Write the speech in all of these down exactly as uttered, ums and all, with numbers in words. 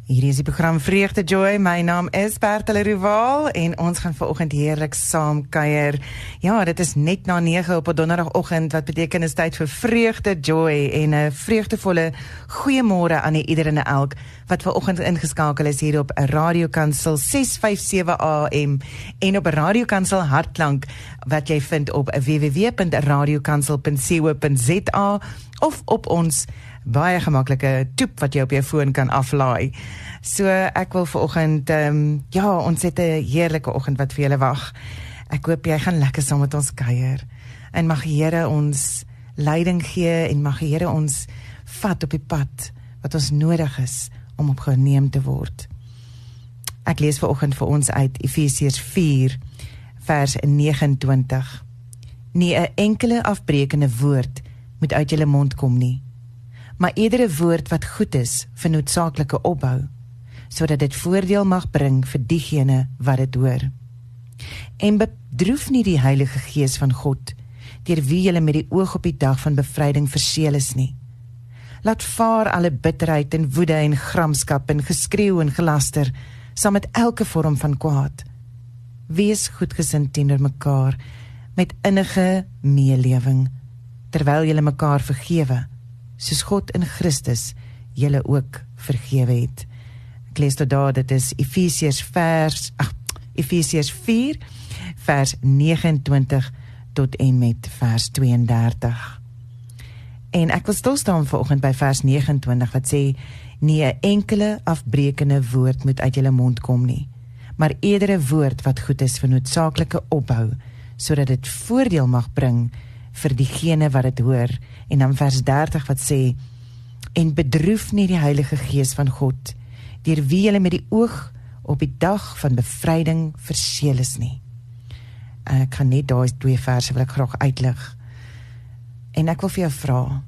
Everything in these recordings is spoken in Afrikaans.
Hierdie is die program Vreugde Joy, my naam is Bertelle Ruwaal en ons gaan vanoggend heerlik saam kuier. Ja, dit is net na nege op 'n donderdagoggend, wat beteken is tyd vir Vreugde Joy en 'n vreugdevolle goeiemôre aan ieder en elk wat vanoggend ingeskakel is hier op Radio Kansel ses vyf sewe A M en op Radio Kansel Hartklank wat jy vind op w w w punt radiokansel punt co punt z a of op ons baie gemaklike toep wat jy op jou foon kan aflaai. So ek wil vanoggend, um, ja, ons het 'n heerlike oggend wat vir julle wag. Ek hoop jy gaan lekker saam met ons kuier. En mag die Here ons leiding gee en mag die Here ons vat op die pad wat ons nodig is om opgeneem te word. Ek lees vanoggend vir ons uit Efesiërs vier vers nege en twintig. Nie 'n enkele afbrekende woord moet uit julle mond kom nie, maar iedere woord wat goed is vir noodsaaklike opbou, sodat dit voordeel mag bring vir diegene wat dit hoor. En bedroef nie die Heilige Gees van God, deur wie julle met die oog op die dag van bevryding verseël is nie. Laat vaar alle bitterheid en woede en gramskap en geskreeu en gelaster, saam met elke vorm van kwaad. Wees goedgesind teenoor mekaar, met innige meelewing, terwyl julle mekaar vergewe, soos God in Christus julle ook vergewe het. Ek lees tot daar, dit is Efesiërs vers, ach, Efesiërs vier, vers nege en twintig tot en met vers twee en dertig. En ek wil stilstaan vanoggend by vers nege en twintig wat sê, nie 'n enkele afbrekende woord moet uit julle mond kom nie, maar iedere woord wat goed is vir noodsaaklike opbou, sodat dit voordeel mag bring vir diegene wat dit hoor. En dan vers dertig wat sê, en bedroef nie die Heilige Gees van God, deur wie julle met die oog op die dag van bevryding verseël is nie. Ek gaan net daai twee verse wil ek graag uitlig. En ek wil vir jou vra,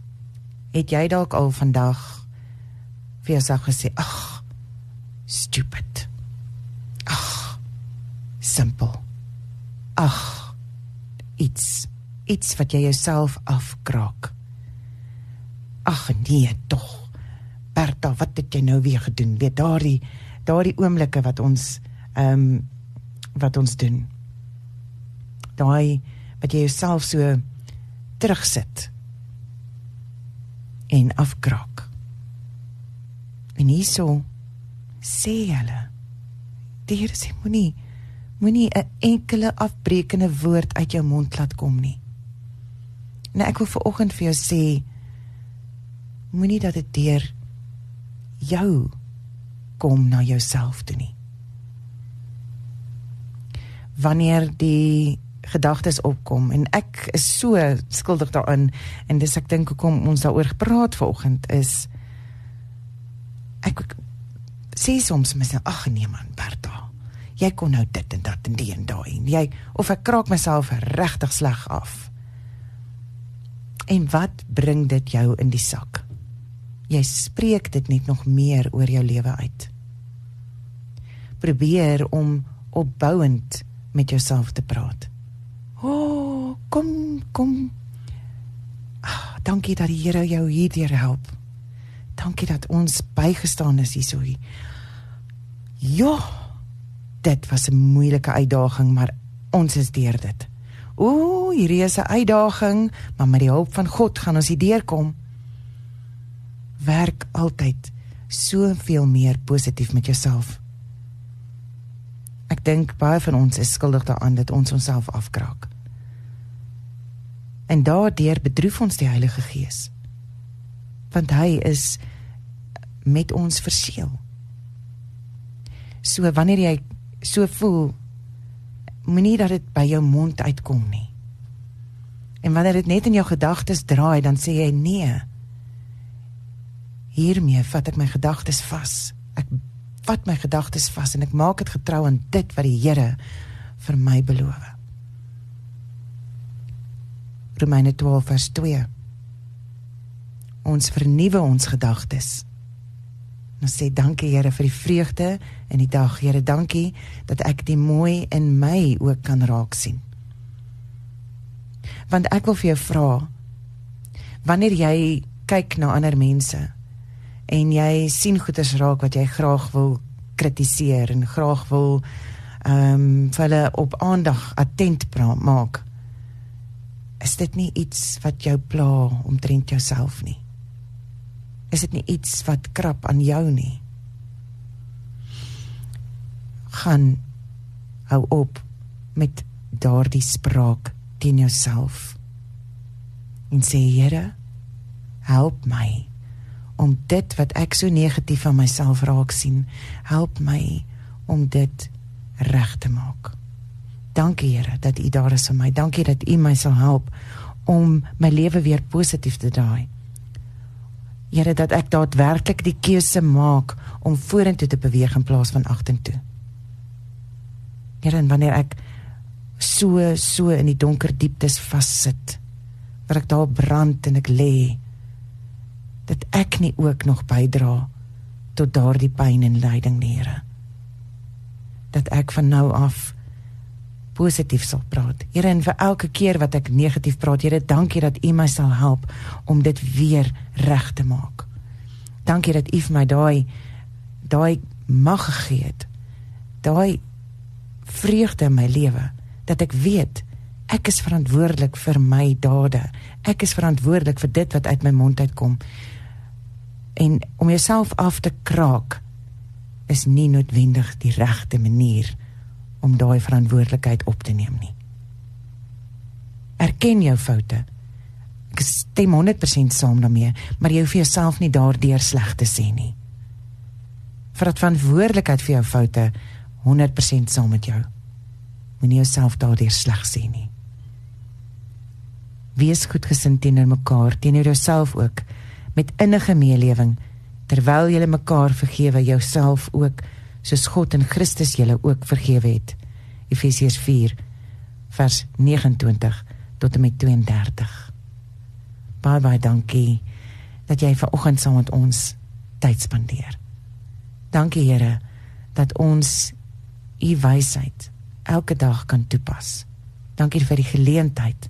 het jy dalk al vandag vir jouself gesê, ag, stupid, ag, simpel, ag, iets, iets wat jy jouself afkraak. Ag nee, tog, Bertha, wat het jy nou weer gedoen? Weet, daardie, daardie oomblikke wat ons, um, wat ons doen. Daai, wat jy jouself so terugsit en afkraak. En hierso sê hulle, die Here sê, moenie, moenie 'n enkele afbrekende woord uit jou mond laat kom nie. En ek wil vanoggend vir jou sê, moenie dat dit deur jou kom na jouself toe nie. Wanneer die gedagtes opkom, en ek is so skuldig daarin, en dis ek dink hoekom ons daaroor gepraat vanoggend is, ek sê soms myself, ag nee man, Bertha, jy kon nou dit en dat en die en daai, en jy, of ek kraak myself regtig sleg af. En wat bring dit jou in die sak? Jy spreek dit net nog meer oor jou lewe uit. Probeer om opbouend met jouself te praat. Oh, kom, kom. Ah, dankie dat die Here jou hierdeur help. Dankie dat ons bygestaan is hierso. Ja, dit was 'n moeilike uitdaging, maar ons is deur dit. Oeh, hierdie is 'n uitdaging, maar met die hulp van God gaan ons hier deurkom. Werk altyd soveel meer positief met jouself. Ek dink baie van ons is skuldig daaraan dat ons onsself afkraak. En daardeur bedroef ons die Heilige Gees. Want hy is met ons verseël. So wanneer jy so voel, moenie dat dit by jou mond uitkom nie. En wanneer dit net in jou gedagtes draai, dan sê jy nee. Hiermee vat ek my gedagtes vas. Ek vat my gedagtes vas en ek maak dit getrou aan dit wat die Here vir my beloof. Romeine twaalf vers twee. Ons vernuwe ons gedagtes. Ons sê dankie Here vir die vreugde in die dag. Here, dankie dat ek die mooi in my ook kan raak sien. Want ek wil vir jou vra, wanneer jy kyk na ander mense en jy sien goeders raak wat jy graag wil kritiseer en graag wil um, vir hulle op aandag attent maak, is dit nie iets wat jou pla omtrent jouself nie? Is dit nie iets wat krap aan jou nie? Gaan hou op met daardie spraak teen jouself en sê, Here, help my om dit wat ek so negatief van myself raak sien, help my om dit reg te maak. Dankie, Here, dat U daar is vir my. Dankie dat U my sal help om my lewe weer positief te draai. Here, dat ek daadwerklik die keuse maak om vorentoe te beweeg in plaas van agtertoe. Here, en wanneer ek so, so in die donker dieptes vassit, waar ek daar brand en ek lê, dat ek nie ook nog bydra tot daardie pyn en lyding, Here. Dat ek van nou af positief sal praat. Here, en vir elke keer wat ek negatief praat, Here, dankie dat U my sal help om dit weer reg te maak. Dankie dat U vir my daai daai mag gegee het, daai vreugde in my lewe, dat ek weet, ek is verantwoordelik vir my dade, ek is verantwoordelik vir dit wat uit my mond uitkom, en om jouself af te kraak, is nie noodwendig die regte manier om daai verantwoordelikheid op te neem nie. Erken jou foute, ek stem honderd persent saam daarmee, maar jy hoef vir jouself nie daardeur sleg te sê nie. Vat verantwoordelikheid vir jou foute, honderd persent saam met jou. Moenie jouself daardeur sleg sê nie. Wees goedgesind teenoor mekaar, teenoor jouself ook, met innige meelewing, terwyl julle mekaar vergewe, jouself ook, soos God in Christus julle ook vergewe het. Efesiërs vier, vers vyf nege tot en met twee dertig. Baie, baie dankie, dat jy vanoggend saam met ons tyd spandeer. Dankie, Here, dat ons U wysheid elke dag kan toepas. Dankie vir die geleentheid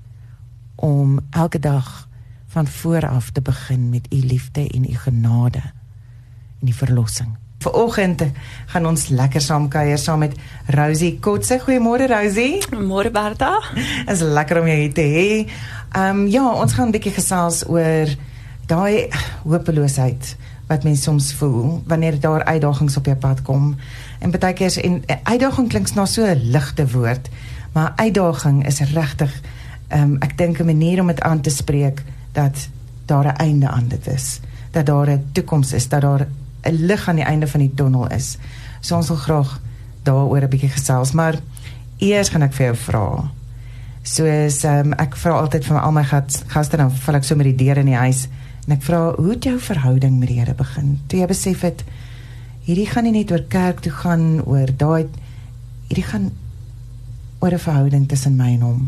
om elke dag van vooraf te begin met U liefde en U genade en die verlossing. Vanoggend gaan ons lekker saam kuier saam met Rosie Kotse. Goeiemôre, Rosie. Môre, Bertha. Is lekker om jou hier te hê. Um, ja, ons gaan 'n bietjie gesels oor daai hopeloosheid wat mens soms voel wanneer daar uitdagings op jou pad kom. En baie keer, en uitdaging klink na so 'n ligte woord, maar uitdaging is regtig, um, ek dink 'n manier om dit aan te spreek dat daar 'n einde aan dit is, dat daar 'n toekoms is, dat daar 'n lig aan die einde van die tunnel is. So ons wil graag daaroor 'n bietjie gesels, maar eers gaan ek vir jou vra. Soos um, ek vra altyd van al my gaste, dan val ek so met die deur in die huis en ek vra, hoe het jou verhouding met die Here begin? Toe jy besef het, hierdie gaan nie net oor kerk toe gaan, oor daai, hierdie gaan oor 'n verhouding tussen my en hom.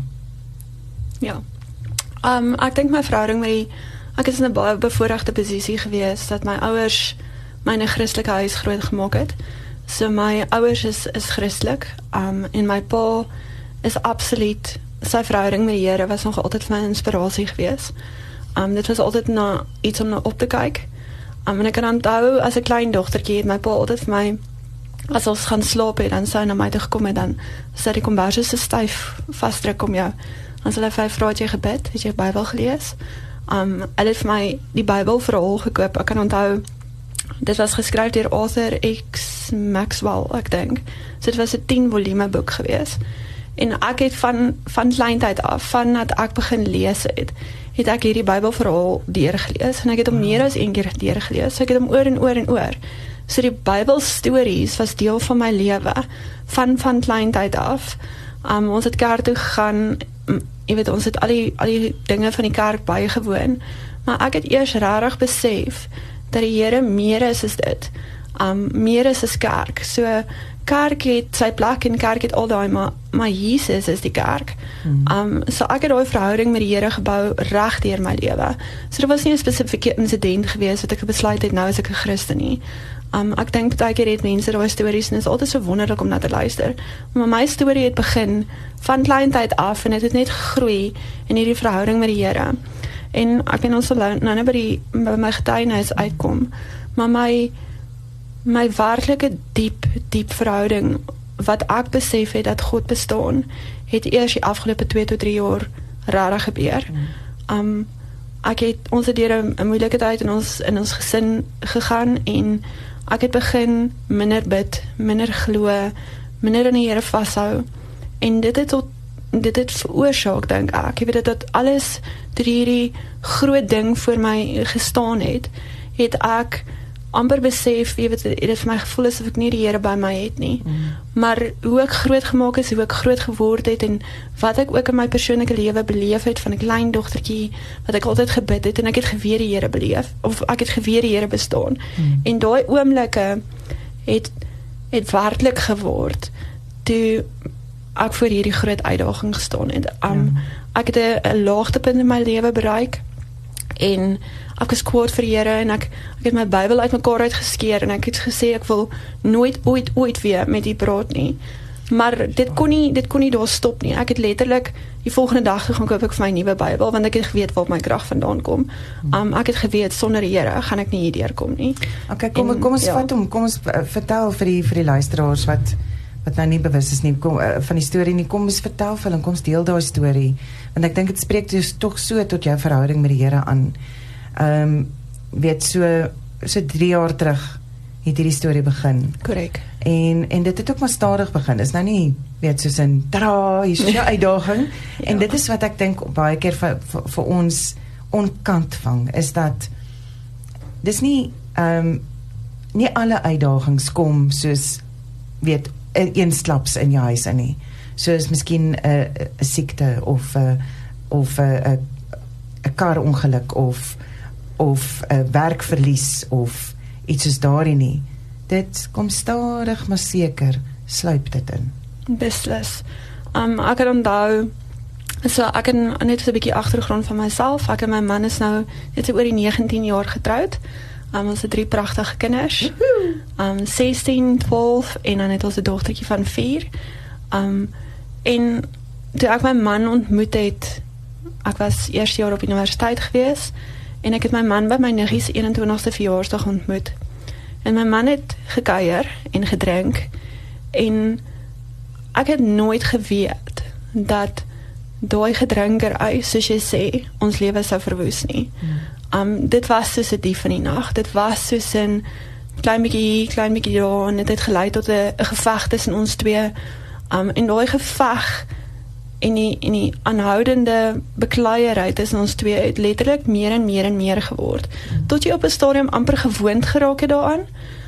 Ja. Um, ek dink my verhouding met die, ek is in 'n baie bevoorregte posisie gewees, dat my ouers my in 'n Christelike huis groot gemaak het. So my ouers is, is Christelik, um, en my pa is absoluut, sy verhouding met die Here was nog altyd vir my inspirasie gewees. Um, dit was altyd na iets om na op te kyk. Um, en ek kan onthou, as 'n klein dogtertjie het my pa altyd vir my, as ons gaan slaap het, dan sy na my toe gekom het, dan sy die kombers so styf vasdruk om jou. Dan sal hy vir my vra, het jy gebid? Het jy die Bybel gelees? Um, hy het vir my die Bybel verhaal gekoop. Ek kan onthou, dit was geskryf deur Arthur X Maxwell, ek dink. So dit was 'n tien volume boek gewees. En ek het van, van kleintyd af, van dat ek begin lees het, het ek hierdie Bybelverhaal deurgelees, en ek het hom meer as een keer deurgelees, so ek het hom oor en oor en oor. So die Bybelstories was deel van my lewe, van, van kleintyd af. Um, ons het kerk toe gegaan, jy weet, ons het al die, al die dinge van die kerk bygewoon, maar ek het eers regtig besef, dat die Here meer is as dit, um, meer is as kerk. So, kerk het sy plek en kerk het al daai, maar, maar Jesus is die kerk. Hmm. Um, so ek het daai verhouding met die Here gebou reg deur my lewe. So dit was nie 'n spesifieke insident gewees wat ek besluit het, nou is ek 'n Christen nie. Um, ek dink baie keer het mense daai stories en dit is altyd so wonderlik om na te luister. Maar my storie het begin van kleintyd af en dit het net gegroei in hierdie verhouding met die Here. En ek ben ons nou nou by, die, by my getuienis uitkom, maar my my werklike diep diep verhouding wat ek besef het dat God bestaan, het eers die afgelope twee tot drie jaar rarig gebeur. Mm. Um ek het ons het deur 'n moeilike tyd in ons in ons gesin gegaan en ek het begin minder bid, minder glo, minder aan die Here vashou en dit het tot dit het veroorsaak dink ek. Jy weet dat alles deur hierdie groot ding voor my gestaan het, het ek amper besef, jy weet, dit het vir my gevoel asof ek nie die Here by my het nie. Mm. Maar hoe ek groot gemaak is, hoe ek groot geword het en wat ek ook in my persoonlike lewe beleef het van 'n klein dogtertjie, wat ek altyd gebid het en ek het geweet die Here beleef, of ek het geweet die Here bestaan. Mm. En daai oomblikke het, het werklik geword, toe ek voor hierdie groot uitdaging gestaan het. Um, ja. Ek het 'n laagtepunt in my lewe bereik, en ek was kwaad vir die Here en ek, ek het my Bybel uit mekaar uitgeskeer en ek het gesê ek wil nooit ooit ooit weer met U praat nie. Maar dit kon nie dit kon nie daar stop nie. Ek het letterlik die volgende dag gegaan koop ek vir my nuwe Bybel want ek het geweet waar my krag vandaan kom. Um ek het geweet sonder die Here gaan ek nie hier deurkom nie. Okay, kom en, kom ons ja. vat hom, kom ons uh, vertel vir die vir die luisteraars wat wat nou nie bewus is nie kom, uh, van die storie nie. Kom ons vertel vir hulle, kom ons deel daai storie want ek dink dit spreek dus tog so tot jou verhouding met die Here aan. Ehm um, weet so so drie jaar terug het hierdie storie begin. Korrek. En en dit het ook maar stadig begin. Is nou nie weet soos 'n tada, hier is 'n uitdaging. Ja. En dit is wat ek dink baie keer vir vir, vir ons onkant vang is dat dis nie ehm um, nie alle uitdagings kom soos weet eensklaps in jou huis in nie. Soos miskien 'n uh, 'n siekte of 'n uh, of 'n uh, 'n uh, karongeluk of of 'n uh, werkverlies of iets soos daarin nie. Dit kom stadig maar seker sluip dit in. Beslis. Um, ek het onthou, so ek het net so 'n bietjie agtergrond van myself. Ek en my man is nou net so oor die negentien jaar getroud. Um, ons het drie pragtige kinders. Um, sestien, twaalf en dan het ons 'n dogtertjie van vier. Um, en toe ek my man ontmoet het, ek was eerste jaar op universiteit gewees en ek het my man by my niggie se eenentwintigste verjaarsdag ontmoet. En my man het gekuier en gedrink en ek het nooit geweet dat daai gedrinkery, soos jy sê, ons lewe sou verwoes nie. Hmm. Um, dit was soos 'n dief van die nag. Dit was soos 'n klein bietjie, klein bietjie daar en dit het gelei tot 'n geveg tussen ons twee. Um, en daai geveg en die, en die aanhoudende bekleierery tussen ons twee het letterlik meer en meer en meer geword. Hmm. Tot jy op 'n stadium amper gewoond geraak het daaraan.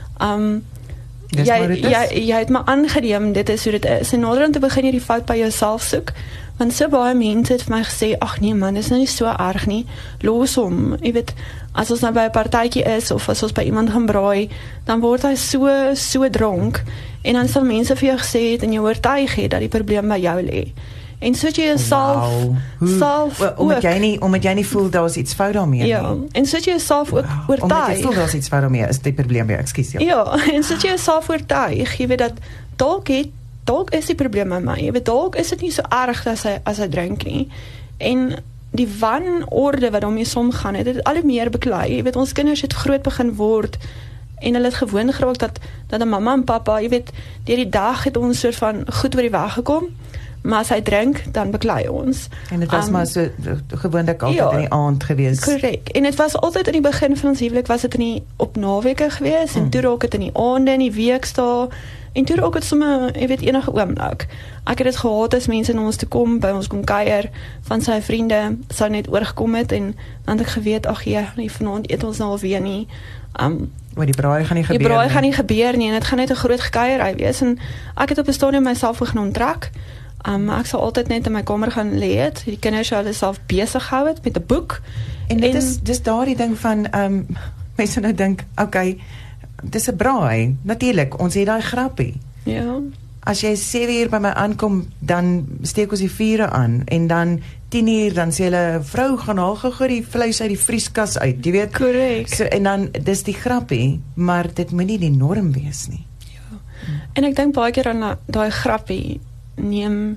Um, jy, jy, jy het my aangeneem, dit is hoe dit is. En naderhand te begin jy die fout by jouself soek. Want so baie mense het vir my gesê, ag nee man, dit is nou nie so erg nie. Los hom. Jy weet, as ons nou by 'n partytjie is of as ons by iemand gaan braai, dan word hy so so dronk en dan sal mense vir jou gesê het en jou oortuig het dat die probleem by jou lê. En so jy jouself wow. self well, omdat jy nie omdat jy nie voel daar's iets fout daarmee ja, nie. En so jy jouself ook wow. oortuig. Omdat jy voel daar's iets fout daarmee is die probleem by, ekskuus ja. Ja, en so jy jouself oortuig, jy weet dat dalk het dalk is die probleem met my. Jy weet dalk is dit nie so erg as hy as hy drink nie. En die wanorde wat daarmee saamgaan, het dit al hoe meer beklei. Jy weet ons kinders het groot begin word en hulle het gewoon geraak dat dat 'n mamma en pappa, jy weet, deur die dag het ons soort van goed oor die weg gekom. Maar as hy drink, dan beklei ons. En dit was um, maar so gewoonlik altyd ja, in die aand gewees. Korrek. En dit was altyd in die begin van ons huwelik was dit in die op naweke gewees mm. en toe raak dit in die aande, in die weekdae en toe raak dit sommer, jy weet, enige oomblik. Ek het dit gehaat as mense na ons toe kom, by ons kom kuier, van sy vriende sou net oorgekom het en dan het ek geweet, ag ja, nee, vanaand eet ons nou alweer nie. Um, Maar die braai gaan nie gebeur nie. Die braai nie. gaan nie gebeur nie en dit gaan net 'n groot gekuierery wees en ek het op 'n stadium myself begin onttrek. Um, ek sal altyd net in my kamer gaan lê het. Die kinders sou hulle self besig gehou het met 'n boek. En dit en, is dis daardie ding van um, mense nou dink, okay, dis 'n braai. Natuurlik, ons het daai grappie. Ja. As jy sewe uur by my aankom, dan steek ons die vure aan en dan tien uur dan sê hulle vrou gaan haal gou die vleis uit die vrieskas uit, jy weet. Korrek. So en dan dis die grappie, maar dit moet nie die norm wees nie. Ja. Hmm. En ek dink baie keer aan daai grappie neem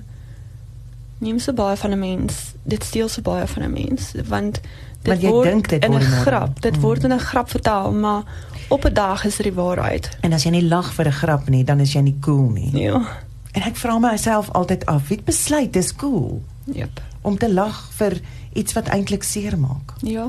neem so baie van 'n mens, dit steel so baie van 'n mens, want dit word dit in 'n word grap, dit mm. word in 'n grap vertaal, maar op 'n dag is dit die waarheid. En as jy nie lag vir 'n grap nie, dan is jy nie cool nie. Ja. En ek vra myself altyd af, wie het besluit dis cool? Yep. Om te lag vir iets wat eintlik seer maak. Ja.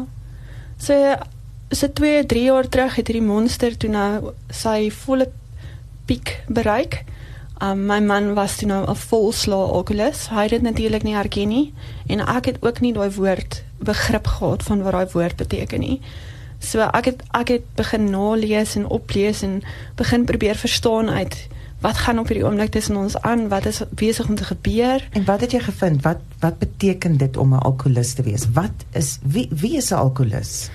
So so twee, drie jaar terug het hierdie monster toe nou sy volle piek bereik. Um, my man was toe nou 'n volslae alkoholist. Hy het dit natuurlik nie herken nie en ek het ook nie daai woord begrip gehad van wat daai woord beteken nie. So ek het ek het begin nalees en oplees en begin probeer verstaan uit wat gaan op hierdie oomblik tussen ons aan, wat is besig om te gebeur. En wat het jy gevind? Wat wat beteken dit om 'n alkoholist te wees? Wat is wie wie is 'n alkoholist?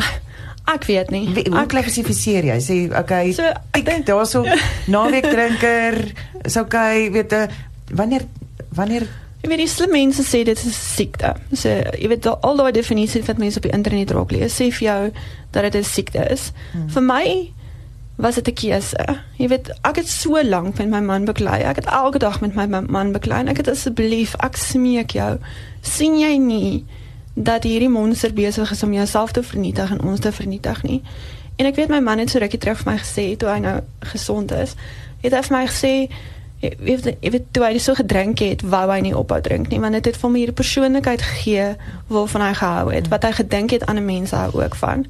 Ek weet nie. Wie, hoe klassifiseer jy? Sê okay, so, ek dink daarso naweekdrinker, is okay, weet jy, wanneer wanneer Jy weet, die slim mense sê dit is 'n siekte. So, jy weet, al daai definisies wat mense op die internet raak lees, sê vir jou dat dit 'n siekte is. Hmm. Vir my was dit 'n keuse. Jy weet, ek het so lank met my man beklei. Ek het elke dag met my man beklei. Ek het asseblief, ek smeek jou, sien jy nie dat hierdie monster besig is om jouself te vernietig en ons te vernietig nie? En ek weet, my man het so rukkie terug vir my gesê, toe hy nou gesond is, het hy vir my gesê, Jy weet, jy weet, toe hy so gedrink het, wou hy nie ophou drink nie, want dit het vir my hierdie persoonlikheid gegee, waarvan hy gehou het, wat hy gedink het aan 'n mens hou ook van.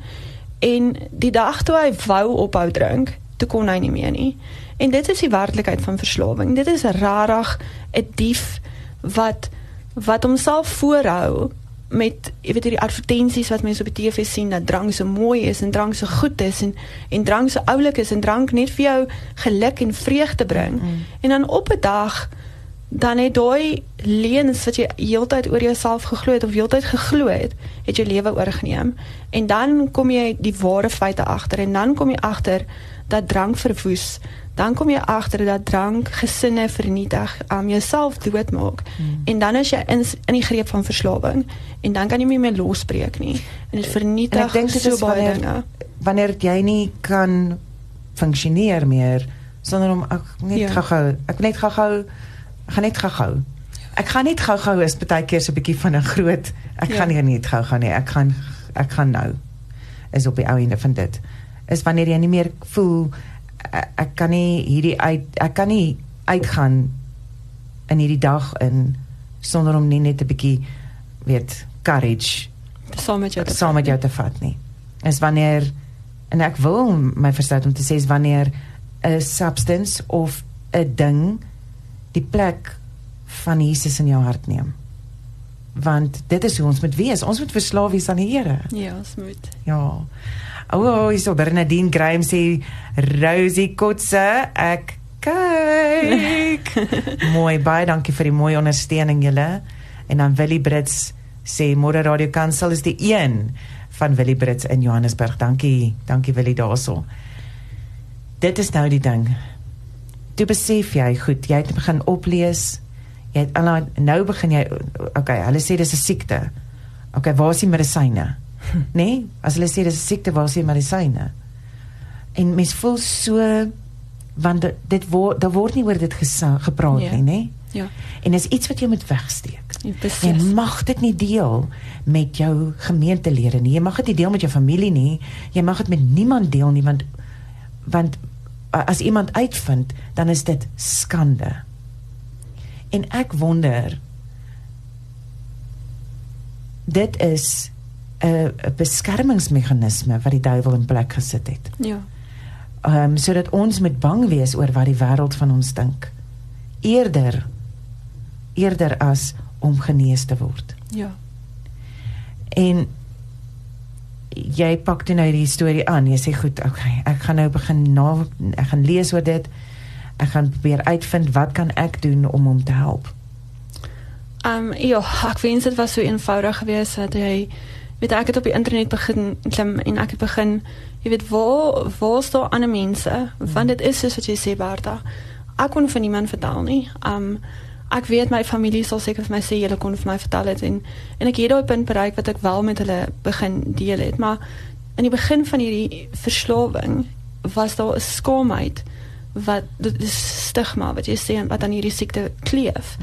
En die dag toe hy wou ophou drink, toe kon hy nie meer nie. En dit is die werklikheid van verslawing. Dit is rarig 'n dief wat, wat homself voorhou, met, jy weet, die advertensies wat mense op die T V sien, dat drank so mooi is, en drank so goed is, en, en drank so oulik is, en drank net vir jou geluk en vreugde bring. Mm. En dan op 'n dag, dan het daai leuns wat jy heeltyd oor jouself geglo het, of heeltyd geglo het, het jou lewe oorgeneem. En dan kom jy die ware feite agter, en dan kom jy agter dat drank verwoes, dan kom jy agter dat drank gesinne vernietig, um, jouself doodmaak, hmm. en dan is jy in, in die greep van verslawing, en dan kan jy nie meer losbreek nie, en dit vernietig en ek so baie wanneer, dinge. Wanneer jy nie kan functioneer meer, sonder om, ek net ja. gauw, ek net gauw, ek gaan net gauw, ek gaan net gauw is baie keer so 'n bietjie van 'n groot, ek ja. gaan nie net gauw nie, ek gaan, ek gaan nou, is op die ou ende van dit, is wanneer jy nie meer voel, ek kan nie hierdie uit, ek kan nie uitgaan in hierdie dag in, sonder om nie net 'n bietjie, weet, courage, saam met jou te, saam met jou te vat nie. Is wanneer, en ek wil my verstaan om te sê, is wanneer 'n substance of 'n ding die plek van Jesus in jou hart neem. Want dit is hoe ons moet wees. Ons moet verslaaf wees aan die Here. Ja, ons moet. Ja. O, oh, hier so Bernadine Graham sê, Rosie Kotse, ek kyk. Mooi, baie dankie vir die mooi ondersteuning julle. En dan Willie Brits sê, Môre Radio Kansel is die een van Willie Brits in Johannesburg. Dankie, dankie Willie daarso. Dit is nou die ding. Toe besef jy, goed, jy het begin oplees, jy het, nou begin jy, okay, hulle sê dis 'n siekte. Okay, waar is die medisyne? Nee, as hulle sê dis 'n siekte, waar is die medisyne? En mens voel so, want dit word, daar word nie oor dit gesa, gepraat ja. nie, nee? Ja. En is iets wat jy moet wegsteek. Jy, jy mag dit nie deel met jou gemeentelede nie, jy mag dit nie deel met jou familie nie, jy mag dit met niemand deel nie, want, want as iemand uitvind, dan is dit skande. En ek wonder, dit is 'n beskermingsmeganisme wat die duiwel in plek gesit het. Ja. Um, sodat ons moet bang wees oor wat die wêreld van ons dink. Eerder, eerder as om genees te word. Ja. En jy pak toe nou die storie aan, jy sê goed, okay, ek gaan nou begin na, ek gaan lees oor dit, ek gaan probeer uitvind, wat kan ek doen om hom te help? Um, ja, ek wens dit was so eenvoudig geweest, dat jy, weet ek het op die internet begin klim, en ek het begin, jy weet, waar, waar staan ander mense, want dit is soos wat jy sê, Bertha, ek kon vir niemand vertel nie, um, ek weet my familie sal seker vir my sê, julle kon vir my vertel het, en, en ek het daai punt bereik, wat ek wel met hulle begin deel het, maar in die begin van hierdie verslawing, was daar 'n skaamheid, wat, dit is stigma, wat jy sê, wat aan hierdie siekte kleef,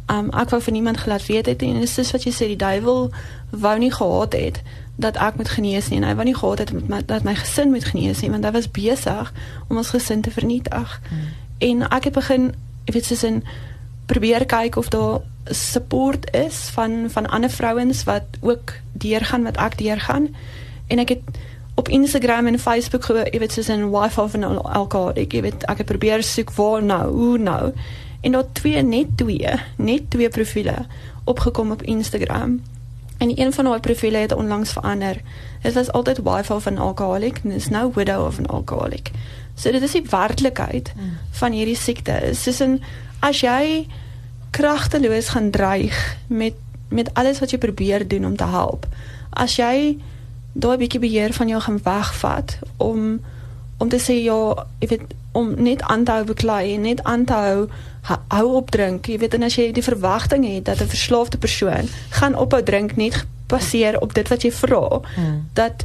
Um, ek wou vir niemand gelaat weet het, en dis soos wat jy sê, die duiwel wou nie gehad het, dat ek moet genees nie, en hy wou nie gehad het, my, dat my gesin moet genees nie, want hy was besig om ons gesin te vernietig. Hmm. En ek het begin, ek weet soos in, probeer kyk of daar support is, van, van ander vrouens, wat ook deurgaan, wat ek deurgaan, en ek het, op Instagram en Facebook, jy weet, soos in wife of an alcoholic, jy weet, ek het probeer soek, waar nou, hoe nou, en daar twee, net twee, net twee profiele, opgekom op Instagram, en een van die profiele het onlangs verander, het was altyd wife of an alcoholic, en is nou widow of an alcoholic, so dit is die werklikheid hmm. van hierdie siekte, soos in, as jy kragteloos gaan dreig, met, met alles wat jy probeer doen om te help, as jy daai bietjie beheer van jou gaan wegvat, om, om te sê, ja, jy weet, om net aan te hou beklei, net aan te hou, hou op drink, jy weet, en as jy die verwagting het, dat 'n verslaafde persoon gaan ophou drink, net gebaseer op dit wat jy vra, hmm. dat,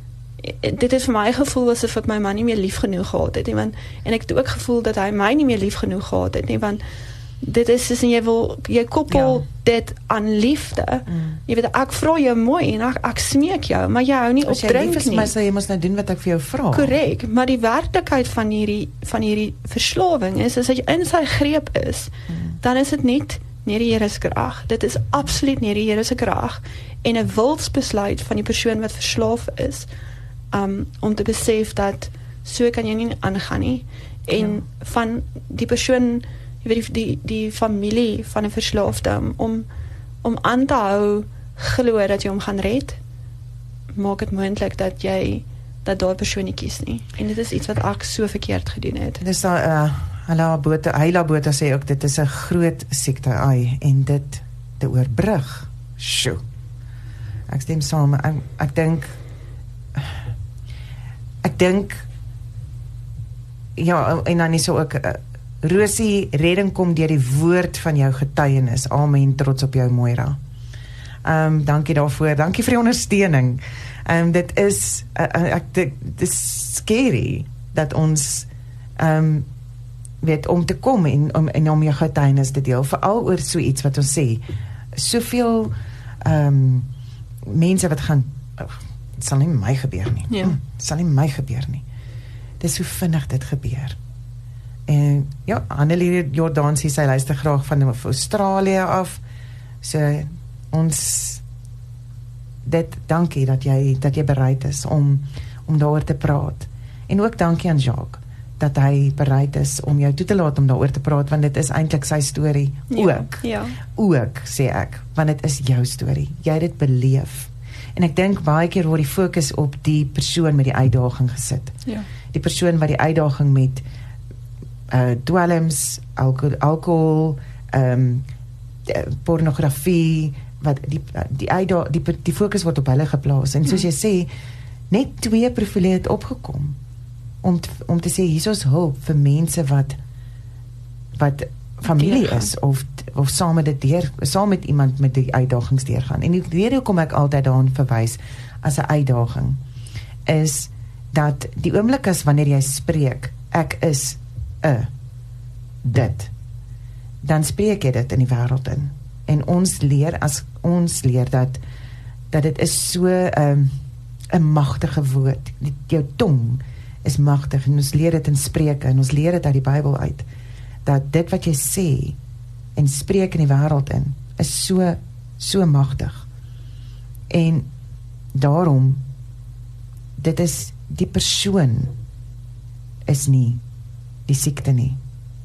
dit het vir my gevoel, asof ek my man nie meer lief genoeg gehad het, nie, want, en ek het ook gevoel, dat hy my nie meer lief genoeg gehad het, nie, want, dit is, dus, en jy wil, jy koppel ja. dit aan liefde, mm. jy weet, ek vra jou mooi, en ek, ek smeek jou, maar jy hou nie op drink nie. As jy lief is, maar sal jy mos nou doen wat ek vir jou vra. Korrek, maar die werklikheid van hierdie, van hierdie verslawing is, as jy in sy greep is, mm. dan is dit net, nie die Here se krag, dit is absoluut nie die Here se krag, en 'n wilsbesluit van die persoon wat verslaaf is, um, om te besef dat, so kan jy nie aangaan nie, en ja. van die persoon, Die, die, die familie van 'n verslaafde, om, om aan te hou, glo dat jy hom gaan red, maak het moontlik dat jy, dat daai persoon nie kies nie. En dit is iets wat ek so verkeerd gedoen het. Dis daar, uh, Heila Botha, Heila Botha sê ook, dit is 'n groot siekte, ai, en dit te oorbrug. Sjoe. Ek stem saam, ek, ek dink, ek dink, ja, en dan is so ook, uh, Rosie, redding kom deur die woord van jou getuienis. Amen, trots op jou, Moira. Um, dankie daarvoor, dankie vir die ondersteuning. Um, dit is, uh, ek, dit, dit is scary, dat ons, um, weet, om te kom en om, en om jou getuienis te deel, veral oor so iets wat ons sê, soveel um, mense wat gaan, uh, het sal nie my gebeur nie, ja. hm, het sal nie my gebeur nie. Dit is hoe vinnig dit gebeur. En ja, Annelie Jordaan sê, sy luister graag van Australië af, so ons, dit, dankie dat jy, dat jy bereid is om, om daaroor te praat, en ook dankie aan Jacques, dat hy bereid is om jou toe te laat om daaroor te praat, want dit is eintlik sy storie, ook, ja, ja. ook, sê ek, want dit is jou storie, jy het dit beleef, en ek dink baie keer word die fokus op die persoon met die uitdaging gesit, ja. die persoon wat die uitdaging met Uh, dwelms, alcohol, alcohol um, pornografie, wat die, die, die, die, die focus word op hulle geplaas, en soos jy sê, net twee profiele het opgekom, om te, om te sê, hier is ons hulp vir mense wat, wat familie is, of, of saam met dit deur, saam met iemand met die uitdagings deurgaan, en die rede hoekom ek altyd daaraan verwys, as 'n uitdaging, is, dat die oomblik is, wanneer jy spreek, ek is Uh, dit, dan spreek jy dit in die wêreld in, en ons leer, as ons leer dat, dat dit is so um, 'n magtige woord, die, jou tong is magtig, en ons leer dit in Spreuke, en ons leer dit uit die Bybel uit, dat dit wat jy sê, en spreek in die wêreld in, is so, so magtig, en daarom, dit is, die persoon, is nie, die siekte nie.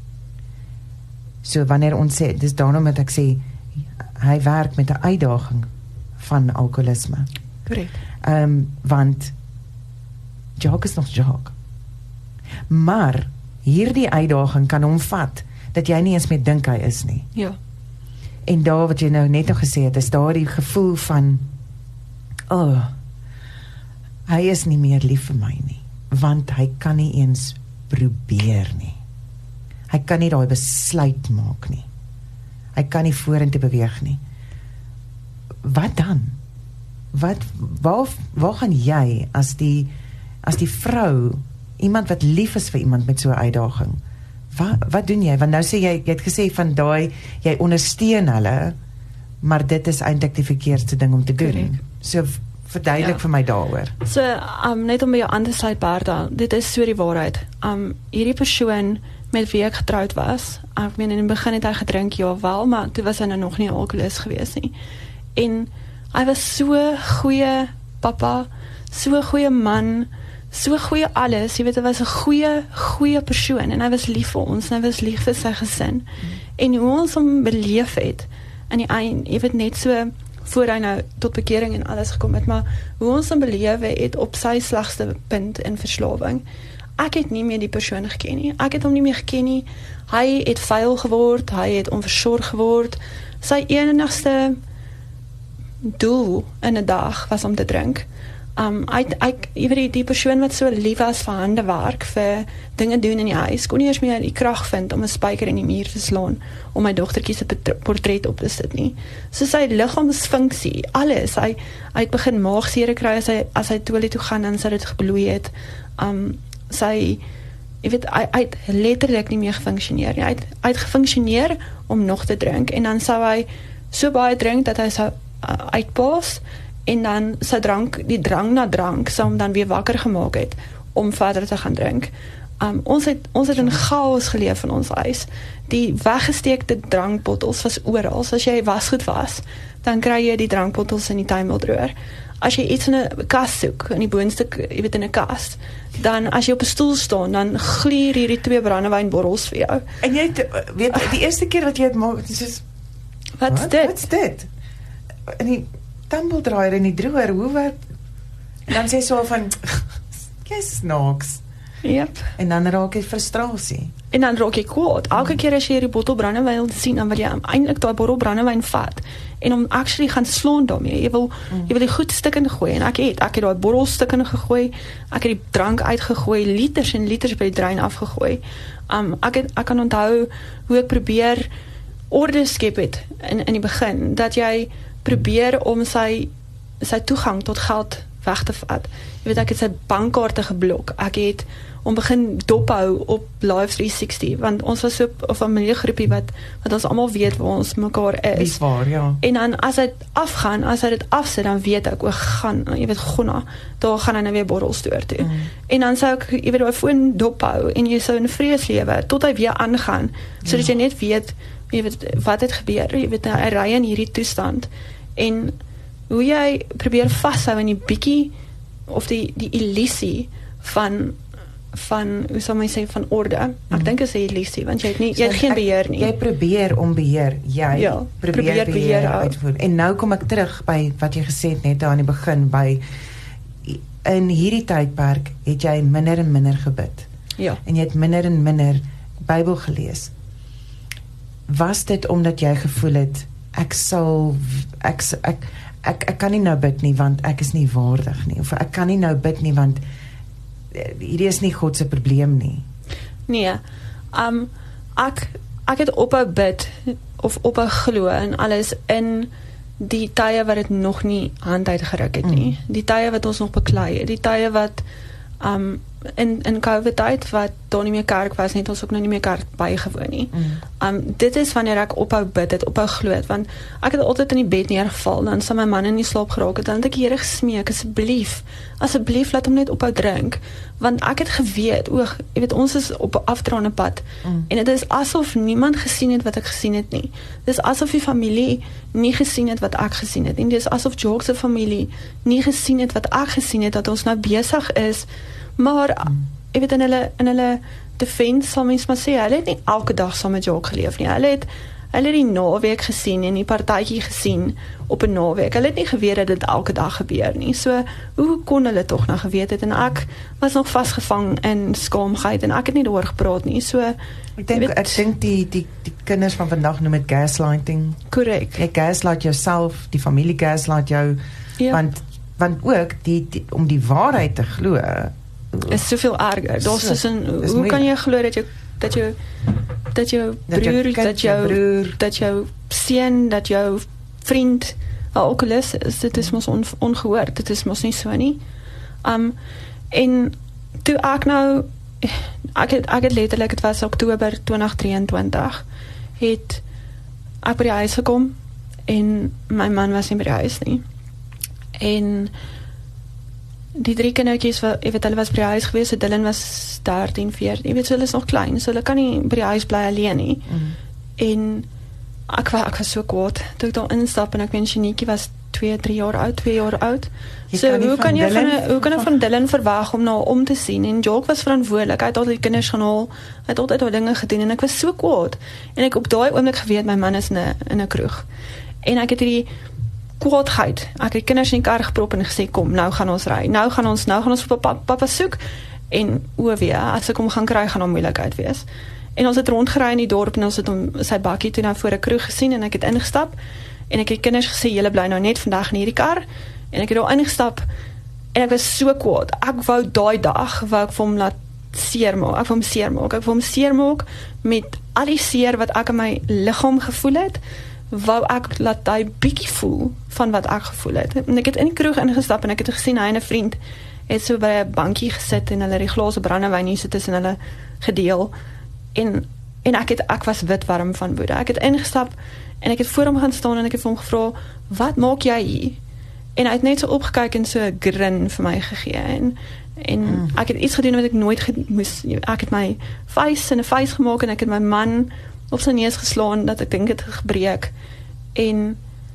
So wanneer ons sê, dis daarom dat ek sê, hy werk met 'n uitdaging van alkoholisme. Correct. Um, want Jacques is nog Jacques. Maar hierdie uitdaging kan hom vat, dat jy nie eens meer dink hy is nie. Ja. En daar wat jy nou net nog gesê het, is daar die gevoel van, oh, hy is nie meer lief vir my nie, want hy kan nie eens probeer nie. Hy kan nie daai besluit maak nie. Hy kan nie vorentoe beweeg nie. Wat dan? Wat, waar, waar gaan jy as die, as die vrou, iemand wat lief is vir iemand met so 'n uitdaging, wat, wat doen jy? Want nou sê jy, jy het gesê van daai, jy ondersteun hulle, maar dit is eintlik die verkeerdste ding om te doen. Correct. So, verduidelik ja. vir my daaroor. So, um, net om by jou aan te sluit, Bertha, dit is so die waarheid. Um, hierdie persoon met wie ek getrouwd was, ek meen in die begin het hy gedrink, ja wel, maar toe was hy nou nog nie alkoholist gewees nie. En hy was so goeie papa, so goeie man, so goeie alles, jy weet, hy was 'n goeie, goeie persoon, en hy was lief vir ons, en hy was lief vir sy gesin. Mm. En hoe ons hom beleef het, in die eind, jy weet, net so, voor hy nou tot bekering en alles gekom het, maar hoe ons hom beleef het, op sy slegste punt in verslawing, ek het nie meer die persoon geken nie, ek het hom nie meer geken nie, hy het vuil geword, hy het onversorg geword, sy enigste doel in 'n dag was om te drink. Um, ek, ek, jy weet die, die persoon wat so lief was vir handewerk, vir dinge doen in die huis, kon nie eers meer die krag vind om 'n spyker in die muur te slaan, om my dogtertjie se portret op te sit nie. So sy liggaamsfunksie, alles, hy, hy het begin maagseer kry, as hy, as hy toilet toe gaan, dan sy dit gebloei het, um, sy, jy weet, hy, hy het letterlik nie meer gefunksioneer nie, hy het, hy het gefunksioneer om nog te drink, en dan sou hy so baie drink, dat hy sou uh, uitpaas, en dan sy drank, die drang na drank, sou hom dan weer wakker gemaak het, om verder te gaan drink. Um, ons het, ons het in chaos geleef in ons huis. Die weggesteekte drankbottels was oral. As jy wasgoed was, dan kry jy die drankbottels in die tuimeldroër. As jy iets in 'n kas soek, in die boonstuk, jy weet, in 'n kas, dan as jy op 'n stoel staan, dan glier hierdie twee brandewynborrels vir jou. En jy het, weet, die eerste keer wat jy het maak, dis is, wat's dit? Wat's dit? In die tumbledraaier in die droër, hoe wat, dan sê so van, jy snaaks. Yep. En dan raak jy frustrasie. En dan raak jy kwaad. Elke mm. keer as jy hierdie bottel brandewyn sien, dan wil jy eintlik daai bottel brandewyn vat, en om actually gaan slaan daarmee. Jy wil, mm. jy wil die goed stukkende gooi, en ek het, ek het daai bottel stukkende gegooi, ek het die drank uitgegooi, liters en liters by die drein afgegooi. Um, ek, het, ek kan onthou, hoe ek probeer orde skep het, in, in die begin, dat jy probeer om sy, sy toegang tot geld weg te vat. Jy weet, ek het sy bankkaarte geblok, ek het om begin dophou op Live drie sixty, want ons was so 'n familiegroepie wat, wat ons almal weet waar ons mekaar is. Dis waar, ja. En dan as hy afgaan, as hy dit afsit, dan weet ek, o gaan, jy weet, gonna, daar gaan hy nou weer borrelstoer toe. Mm. En dan sou ek, jy weet, die foon dophou, en jy sou in vrees lewe, tot hy weer aangaan, sodat ja. jy net weet, jy weet, wat het gebeur, jy weet, hy ry in hierdie toestand, en hoe jy probeer vashou in die bietjie, of die, die illusie van, van, hoe sal my sê, van orde. Ek mm. dink is 'n illusie, want jy het, nie, jy het so, geen beheer nie. Jy probeer om beheer, jy ja, probeer, probeer beheer, beheer uitvoer. En nou kom ek terug by wat jy gesê het net daar aan die begin, by, in hierdie tydperk het jy minder en minder gebid. Ja. En jy het minder en minder Bybel gelees. Was dit omdat jy gevoel het, ek sal, ek, ek, ek, ek kan nie nou bid nie, want ek is nie waardig nie, of ek kan nie nou bid nie, want hierdie is nie God se probleem nie? Nee, um, ek, ek het ophou bid, of ophou glo en alles, in die tye wat het nog nie hand uitgeruk het nie, mm. die tye wat ons nog beklei het, die tye wat um, in, in COVID tyd, wat daar nie meer kerk was, net ons ook nou nie meer kerk bygewoon nie. Mm. Um, dit is wanneer ek ophou bid het, ophou glo het, want ek het altyd in die bed neergeval, dan sal my man in die slaap geraak het, dan het ek die Here gesmeek, asseblief, asseblief laat hom net ophou drink, want ek het geweet, oog, jy weet, ons is op 'n afdraande pad, mm. en dit is asof niemand gesien het wat ek gesien het nie. Dit is asof die familie nie gesien het wat ek gesien het, en dit is asof Jock se familie nie gesien het wat ek gesien het, dat ons nou besig is, maar, mm. jy weet, in hulle, in hulle defense sal mens maar sê, hulle het nie elke dag saam met Jock geleef nie, hulle het, hulle het die naweek gesien, en die partytjie gesien, op 'n naweek, hulle het nie geweet dat dit elke dag gebeur nie, so, hoe kon hulle toch nou geweet het, en ek was nog vastgevang in skaamheid, en ek het nie daaroor gepraat nie, so, ek denk, weet, ek denk die, die, die kinders van vandag noem het gaslighting, correct, jy gaslight jouself, die familie gaslight jou, ja. want, want ook, die, die, om die waarheid te glo, is soveel erger. Daar's so, een, hoe moeilijk. Kan jy glo dat jou dat jou dat jou broer, dat, dat jou broer, dat jou seun, dat jou vriend 'n alkoholist is? Dit is mos on, ongehoord. Dit is mos nie so nie. Um en toe ek nou ek het, ek het letterlik, het was Oktober twintig drieëntwintig, het ek by die huis gekom, en my man was nie by die huis nie. En die drie kindertjies, wat, ek weet, hulle was by die huis gewees, so Dylan was dertien, veertien, jy weet, so hulle is nog klein, so hulle kan nie by die huis bly alleen nie. Mm. En ek, ek was so kwaad, toe ek daar instap, en ek weet, Shanieke was twee, drie jaar oud, twee jaar oud. Jy so kan hoe kan jy van, hoe kan ek van Dylan verwag om nou om te sien? En Jock was verantwoordelik, hy het altyd die kinders gaan haal, hy het altyd al dinge gedoen, en ek was so kwaad. En ek op daai oomblik geweet, my man is in 'n in 'n kroeg. En ek het hierdie kwaadheid, ek het die kinders in die kar geprop en gesê, kom, nou gaan ons ry, nou gaan ons, nou gaan ons vir papa, papa soek, en o wee, as ek hom gaan kry, gaan hom moeilikheid wees. En ons het rondgery in die dorp, en ons het hom, sy bakkie toe nou voor 'n kroeg gesien, en ek het ingestap, en ek het die kinders gesê, julle bly nou net vandag in hierdie kar, en ek het daar ingestap, en ek was so kwaad, ek wou daai dag, wou ek vir hom laat seermaak, ek wou hom seermaak, ek wou hom seermaak, met al die seer wat ek in my liggaam gevoel het, wou ek laat hy bietjie voel, van wat ek gevoel het, en ek het in die kroeg ingestap, en ek het gesien, hy en 'n vriend, het so by 'n bankie gesit, en hulle die glase brandewyn hier so tussen hulle gedeel, en, en ek het, ek was wit warm van woede, ek het ingestap, en ek het voor hom gaan staan, en ek het vir hom gevra, wat maak jy hier? En hy het net so opgekyk, en so 'n grin vir my gegee, en, en mm. ek het iets gedoen wat ek nooit moes, ek het my vuis in 'n vuis gemaak, en ek het my man op sy neus geslaan, dat ek dink het gebreek, en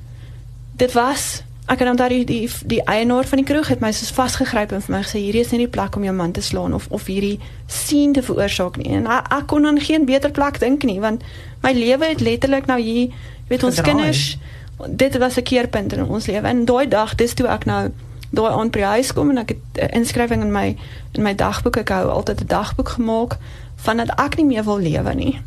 dit was, ek het onthou die, die, die eienaar van die kroeg het my soos vastgegryp en vir my gesê, hierdie is nie die plek om jou man te slaan, of, of hierdie sien te veroorsaak nie, en ek, ek kon aan geen beter plek dink nie, want my lewe het letterlik nou hier, weet ons Gedraai. kinders, dit was 'n keerpunt in ons lewe, en daai dag, dis toe ek nou, daai aand by die huis kom, en ek het uh, inskrywing in my, in my dagboek, ek hou altyd 'n dagboek gemaak, van dat ek nie meer wil lewe nie.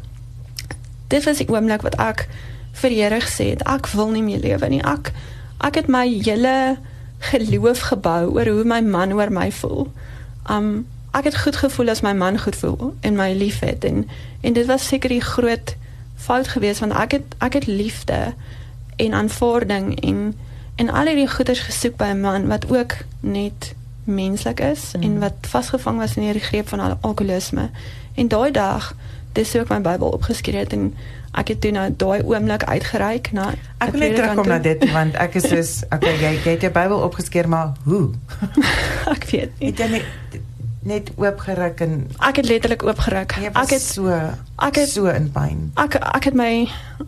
Dit was die oomblik wat ek vir die Here gesê het, ek wil nie meer lewe nie, ek, ek het my hele geloof gebou, oor hoe my man oor my voel, um, ek het goed gevoel as my man goed voel, en my lief het, en, en dit was seker die groot fout geweest, want ek het, ek het liefde, en aanvaarding, en, en al die goeders gesoek by 'n man, wat ook net menslik is, mm. en wat vastgevang was in die greep van al alkoholisme, en daai dag, dis hoe ek my Bybel opgeskryf het, en ek het toe nou daai oomblik uitgereik na ek wil net terugkom na dit, want ek is soos, okay, jy, jy het jou Bybel opgeskryf, maar hoe? ek weet nie. Het jy net, net oopgeruk en... Ek het letterlik oopgeruk. Jy was ek het, so, ek het, so in pyn. Ek, ek het my,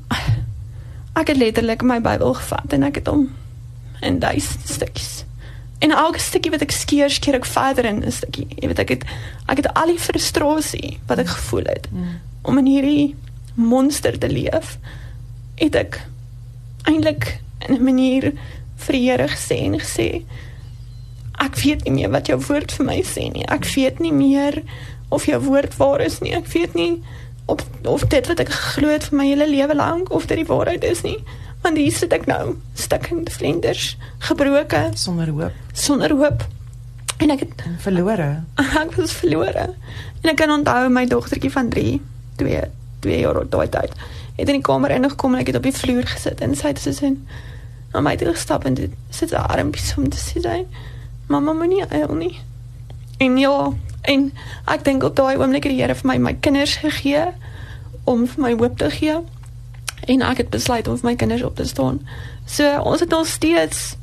ek het letterlik my Bybel gevat, en ek het hom in duisend stukkies. En elke stukkie wat ek skeer, skeer ek verder in 'n stukkie. Jy weet, ek het, ek het al die frustrasie wat ek gevoel het, mm. om in hierdie monster te leef, het ek eintlik in 'n manier vir die Here gesê en gesê, ek weet nie meer wat jou woord vir my sê nie, ek weet nie meer of jou woord waar is nie, ek weet nie of, of dit wat ek geglo het vir my hele lewe lank, of dit die waarheid is nie, want hier sit ek nou, stikkend vlinders, gebroken, sonder hoop, sonder hoop, en ek het, en verlore, ek was verlore, en ek kan onthou my dogtertjie van drie, twee, twee jaar oud daai tyd, het in die kamer ingekom, en ek het op die vloer gesit, en sy het soos in, na my toe gestap, en dit sit sy armpies om te sê, mama moet nie huil nie, en ja, en ek dink op daai oomblik het die Here vir my my kinders gegee, om vir my hoop te gee, en ek het besluit om vir my kinders op te staan, so ons het nog steeds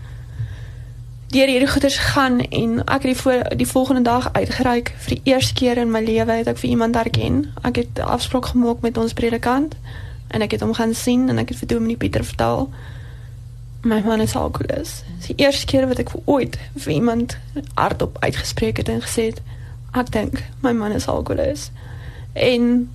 deur hierdie goeders gaan, en ek het die, voor, die volgende dag uitgereik, vir die eerste keer in my lewe het ek vir iemand herken, ek het 'n afspraak gemaak met ons predikant, en ek het hom gaan sien, en ek het vir Dominee Pieter vertel, my man is alkoholist. Dis die eerste keer wat ek ooit vir iemand hardop uitgespreek het en gesê het, ek dink, my man is alkoholist. En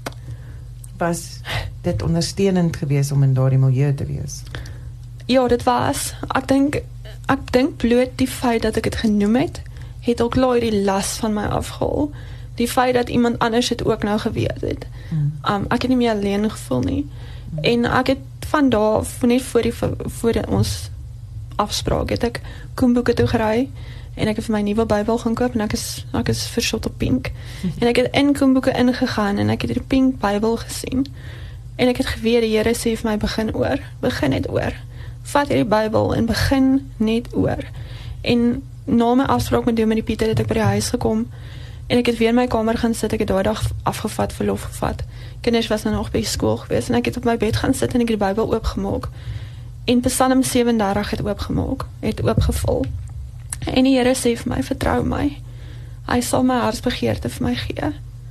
was dit ondersteunend geweest om in daardie milieu te wees? Ja, dit was, ek dink, ek dink bloot die feit dat ek het genoem het, het ook laai die las van my afgehaal. Die feit dat iemand anders het ook nou geweet het. Hmm. Um, ek het nie meer alleen gevoel nie. Hmm. En ek het van daar, net voor, die, voor die, ons afspraak, het ek koemboeke toe gery, en ek het vir my nuwe Bybel gaan koop, en ek is, ek is vershot op pink. Hmm. En ek het in koemboeke ingegaan, en ek het die pink Bybel gesien, en ek het geweet, die Here sê vir my, begin oor, begin net oor. Vat hierdie Bybel, en begin net oor. En na my afspraak met Dominee Pieter, het ek by die huis gekom, En ek het weer in my kamer gaan sit, ek het daai dag afgevat, verlof gevat. Kinders was nou nog by skool gewees, en ek het op my bed gaan sit en ek het die Bybel oopgemaak. En Psalm sewe en dertig het oopgemaak, het oopgevul. En die Here sê vir my, vertrou my. Hy sal my hartsbegeerte vir my gee.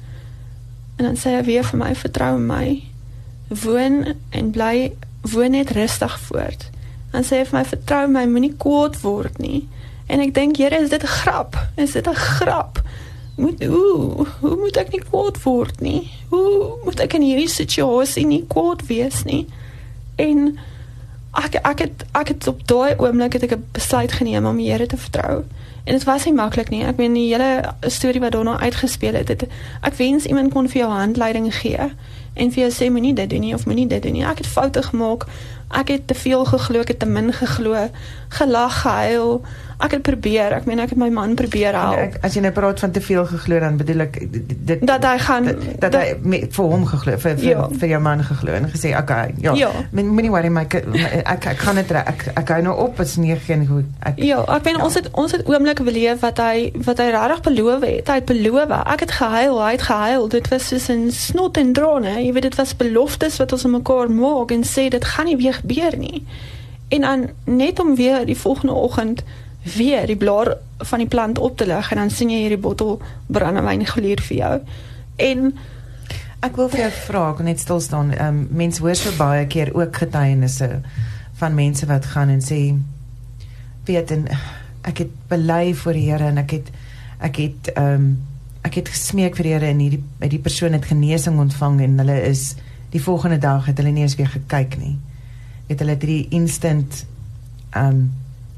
En dan sê hy weer vir my, vertrou my. Woon en bly, woon net rustig voort. Dan sê hy vir my, vertrou my, moenie kwaad word nie. En ek dink, Here, is dit 'n grap? Is dit 'n grap? Moet, hoe, hoe moet ek nie kwaad word nie? Hoe moet ek in hierdie situasie nie kwaad wees nie? En ek, ek, het, ek het op daai oomblik het ek 'n besluit geneem om die Here te vertrou. En dit was nie maklik nie. Ek meen die hele storie wat daarna uitgespeel het, het, ek wens iemand kon vir jou handleiding gee en vir jou sê, moenie dit doen nie, of moenie dit doen nie. Ek het foute gemaak, ek het te veel geglo, ek het te min geglo, gelag, gehuil, ek het probeer, ek meen ek het my man probeer help. Ek, as jy nou praat van te veel geglo, dan bedoel ek dit, dat hy gaan, dat, dat, dat hy me, vir hom geglo, vir, vir, ja. vir jou man geglo, en gesê, okay, ja, ja. moenie worry, my, ek, ek gaan het, ek, ek hou nou op, is nie geen goed. Ek, ja, ek meen, ja. ons het, ons het oomlik beleef wat hy, wat hy rarig beloof het, hy het beloof, ek het gehuil, hy het gehuil, dit was soos in snot en trane, jy weet, dit was beloftes wat ons aan mekaar maak, en sê, dit gaan nie weer gebeur nie, en dan, net om weer die volgende oggend, weer die blaar van die plant op te lig, en dan sien jy hierdie bottel brandewyn gelier vir jou, en ek wil vir jou vra, ek wil net stil staan, um, mense hoor so baie keer ook getuienisse van mense wat gaan en sê, weet, en ek het bely voor die Here, en ek het ek het, um, ek het gesmeek vir die Here, en die, die persoon het genesing ontvang, en hulle is, die volgende dag het hulle nie eens weer gekyk nie, weet, hulle het die instant um,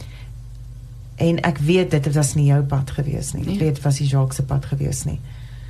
en ek weet dit was nie jou pad gewees nie, ek weet dit was die Jacques se pad gewees nie.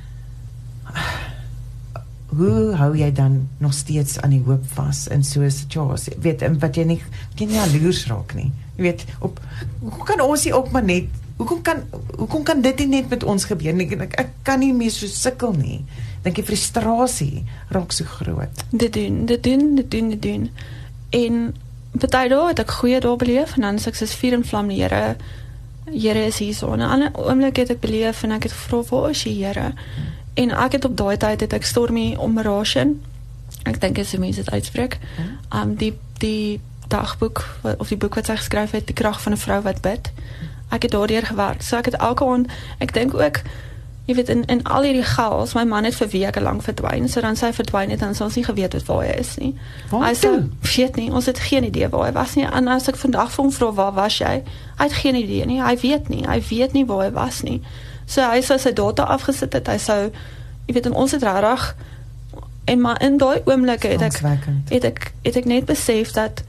Hoe hou jy dan nog steeds aan die hoop vas in so 'n situasie, weet, en wat jy nie, jy nie jaloers raak nie, jy weet, op, hoe kan ons nie ook maar net, hoekom kan, hoekom kan dit nie net met ons gebeur nie, ek, ek kan nie meer so sukkel nie, dink die frustrasie raak so groot. Dit doen, dit doen, dit doen, dit doen, en party dae het ek goeie dae beleef, en dan is ek soos vuur en vlam, die Here, Here is hier so, en 'n ander oomblik het ek beleef, en ek het gevra, waar is die Here? En ek het op daai tyd, het ek Stormy Omeration, ek dink as die mense dit uitspreek, um, die, die dagboek, of die boek wat sy geskryf het, die krag van 'n vrou wat bid, ek het daardeur gewerk, so ek het elke aand, ek dink ook, jy weet, in, in al hierdie chaos, my man het vir weke lang verdwyn, so dan sy verdwyn het, dan is ons nie geweet wat waar hy is nie. Waar toe? Weet nie, ons het geen idee waar hy was nie, en as ek vandag vir hom vra, waar was jy? Hy het geen idee nie, hy weet nie, hy weet nie waar hy was nie. So hy sou sy data afgesit het, hy sou, jy weet, en ons het rarig, en maar in daai oomblikke het ek, het ek, het ek net besef dat,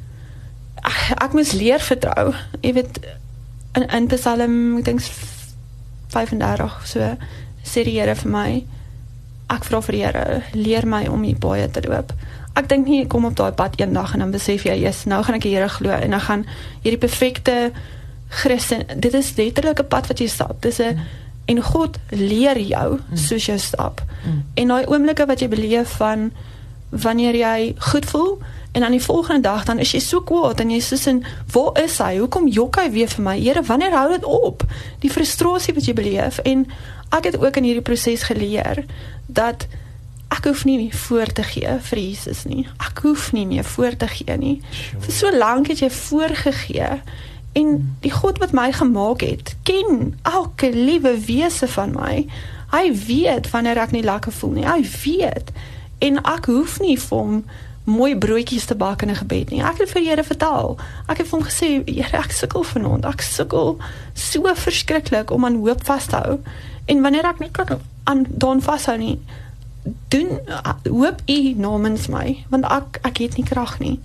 ek, ek moes leer vertrou, jy weet, in, in Psalm, ek dink, vyf en dertig, so, sê die Here vir my, ek vra vir die Here, leer my om die paaie te loop. Ek dink nie, ek kom op daai pad een dag, en dan besef jy, yes, nou gaan ek die Here glo, en dan gaan hierdie perfecte Christen, dit is letterlik 'n pad wat jy stap, dit is 'n, mm. en God leer jou, mm. soos jy stap, mm. en daai oomblikke wat jy beleef van, wanneer jy goed voel, en aan die volgende dag, dan is jy so kwaad, en jy is soos in, waar is hy, hoekom jok hy weer vir my, Here, wanneer hou dit op, die frustrasie wat jy beleef, en ek het ook in hierdie proses geleer, dat ek hoef nie voor te gee vir Jesus nie, ek hoef nie meer voor te gee nie, sure. Vir so lank het jy voorgegee, en die God wat my gemaak het, ken elke liewe wese van my, hy weet wanneer ek nie lekker voel nie, hy weet, en ek hoef nie vir hom mooi broodjies te bak in 'n gebed nie. Ek het vir die Here vertel. Ek het vir hom gesê, Here, ek sukkel vanaand. Ek sukkel so verskriklik om aan hoop vas te hou. En wanneer ek nie kan aan daan vashou nie, doen hoop U namens my, want ek ek het nie krag nie.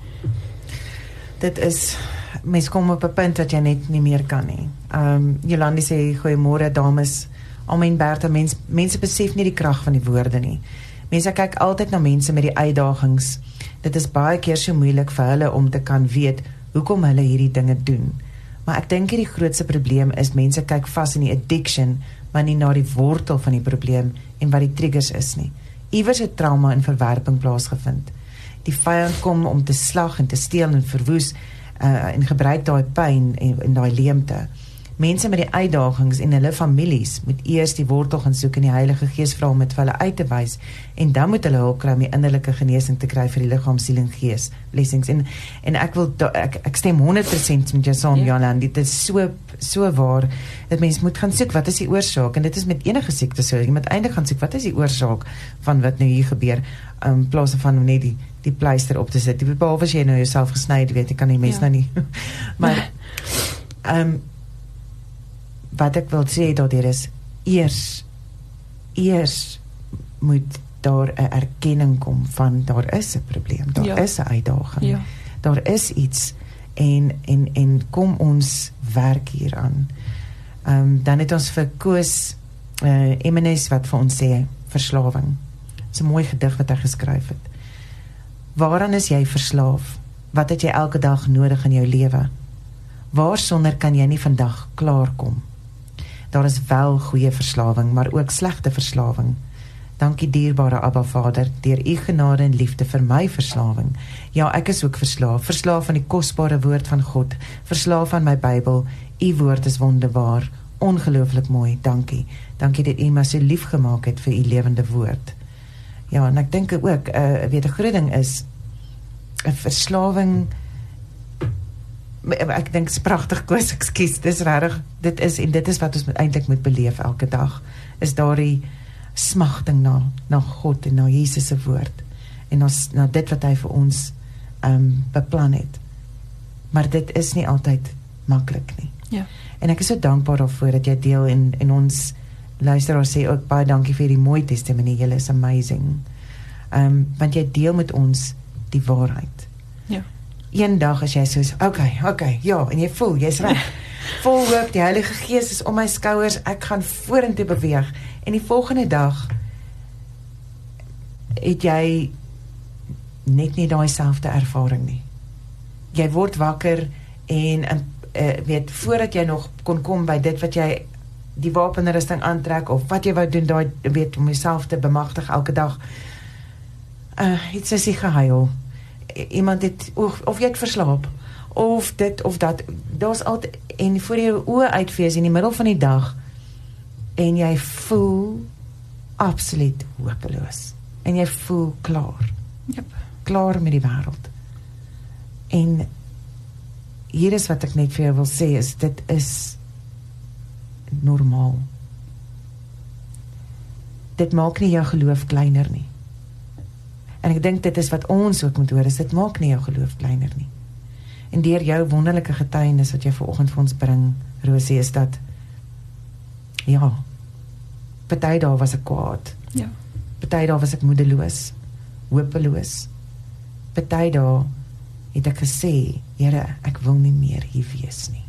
Dit is, mens kom op 'n punt wat jy net nie meer kan nie. Ehm um, Jolandi sê goeiemôre dames. Almien Bertha, mens, mense besef nie die krag van die woorde nie. Mense kyk altyd na mense met die uitdagings. Dit is baie keer so moeilik vir hulle om te kan weet hoekom hulle hierdie dinge doen. Maar ek dink die grootste probleem is mense kyk vas in die addiction, maar nie na die wortel van die probleem en wat die triggers is nie. Iewers het trauma en verwerping plaasgevind. Die vyand kom om te slag en te steel en verwoes uh, en gebruik daai pyn en, en daai leemte. mense met die uitdagings en hulle families moet eers die wortel gaan soek en die Heilige Gees vra om dit vir hulle uit te wys en dan moet hulle hulp kry om die innerlike genesing te kry vir die liggaam, siel en gees. Blessings. En en ek wil da, ek ek stem honderd persent met jou saam, Ja. Jana, dit is so so waar dat mens moet gaan soek wat is die oorsaak en dit is met enige siekte so. Jy moet eintlik gaan soek wat is die oorsaak van wat nou hier gebeur, um, in plaas van om net die die pleister op te sit. Behalwe as jy nou jouself gesny het, weet jy kan die mens Ja. nou nie. Maar um, wat ek wil sê daardeur is eers eers moet daar 'n erkenning kom van daar is 'n probleem, daar Ja. is 'n uitdaging. Ja. Daar is iets en en en kom ons werk hieraan. Ehm um, dan het ons vir Koos uh, Emines wat vir ons sê verslawing. Dis 'n mooi gedig wat hy geskryf het. Waaraan is jy verslaaf? Wat het jy elke dag nodig in jou lewe? Waarsonder kan jy nie vandag klaarkom? Daar is wel goeie verslawing, maar ook slegte verslawing. Dankie dierbare Abba Vader, deur u genade en liefde vir my verslawing. Ja, ek is ook verslaaf, verslaaf aan die kosbare woord van God, verslaaf aan my Bybel. U woord is wonderbaar, ongelooflik mooi. Dankie. Dankie dat u my so lief gemaak het vir u lewende woord. Ja, en ek dink ook, uh, weet 'n groot ding is 'n verslawing. Ek dink dit is pragtig, Koos, ekskuus, dis regtig, dit is en dit is wat ons eintlik moet beleef elke dag. Is daardie smagting na na God en na Jesus se woord en na, na dit wat hy vir ons um, beplan het. Maar dit is nie altyd maklik nie. Ja. En ek is so dankbaar daarvoor dat jy deel en en ons luisteraars sê ook baie dankie vir die mooi testimonie. Julle is amazing. Um, want jy deel met ons die waarheid. Ja. Een dag as jy soos, okay, okay, ja, en jy voel, jy's reg. Vol hoop, die Heilige Gees is om my skouers, ek gaan vorentoe beweeg. En die volgende dag het jy net nie daai selfde ervaring nie. Jy word wakker en, en uh, weet, voordat jy nog kon kom by dit wat jy die wapenrusting aantrek of wat jy wou doen, daai weet om jouself te bemagtig elke dag. Uh, iets is die gehuil. Iemand het of, of jy het verslaap of dit of dat. Daar's altyd en voor jou oë uitfees in die middel van die dag en jy voel absoluut hopeloos. En jy voel klaar. Yep. Klaar met die wêreld. En hier is wat ek net vir jou wil sê is dit is normaal. Dit maak nie jou geloof kleiner nie. En ek dink dit is wat ons ook moet hoor, is dit maak nie jou geloof kleiner nie. En deur jou wonderlike getuienis wat jy vanoggend vir ons bring, Rosie, is dat ja, party daar was ek kwaad. Ja. Party daar was ek moedeloos, hopeloos. Party daar het ek gesê, Here, ek wil nie meer hier wees nie.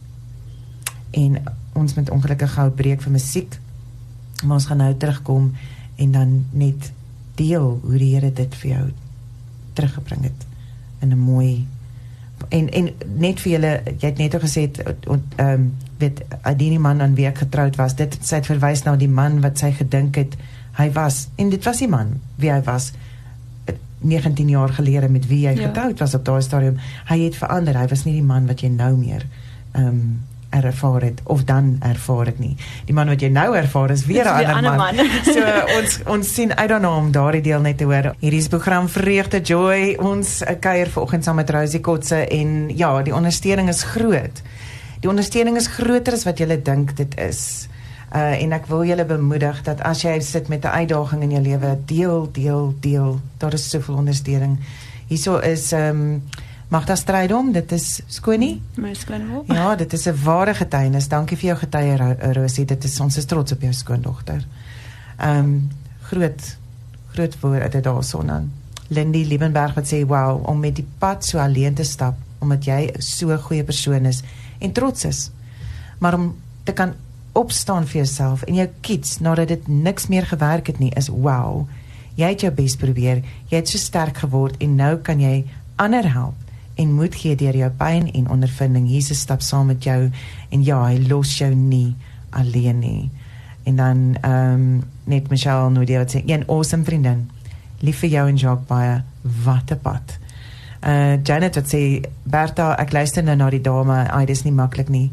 En ons moet ongelukkig gou breek vir musiek, maar ons gaan nou terugkom en dan net deel hoe die Here dit vir jou teruggebring het in 'n mooi en en net vir julle, jy het net al gesê ehm um, weet die man aan wie ek getroud was, dit sy het verwys na die man wat sy gedink het hy was, en dit was die man wie hy was negentien jaar gelede met wie hy ja. getroud was op daai stadium. Hy het verander, hy was nie die man wat jy nou meer ehm um, ervaar het, of dan ervaar het nie. Die man wat jy nou ervaar is weer 'n ander man. man. So ons ons sien uit daarna om daardie deel net te hoor. Hierdie is program Vreugde Joy. Ons kuier vanoggend saam met Rosie Kotse en ja, die ondersteuning is groot. Die ondersteuning is groter as wat jy dink dit is. Uh, en ek wil julle bemoedig dat as jy sit met 'n uitdaging in jou lewe, deel, deel, deel. Daar is soveel ondersteuning. Hierso is ehm um, Magda Strydom, dit is Skonie. My skoonwol. Ja, dit is 'n ware getuienis. Dankie vir jou getuie, Rosie. Dit is ons is trots op jou skoondogter. Ehm um, groot groot woorde daarson aan. Lindy Liebenberg wat sê, "Wow, om met die pad so alleen te stap, omdat jy so 'n goeie persoon is en trots is. Maar om te kan opstaan vir jouself en jou kids nadat dit niks meer gewerk het nie, is wow. Jy het jou bes probeer. Jy het so sterk geword en nou kan jy ander help en moed gee deur jou pyn en ondervinding. Jesus stap saam met jou en ja, hy los jou nie alleen nie." En dan um, net Michelle Nodia wat sê, "Een awesome vriendin, lief vir jou en Jacques baie, wat 'n pad." Uh, Janet wat sê, "Bertha, ek luister nou na die dame, ai, dis nie maklik nie,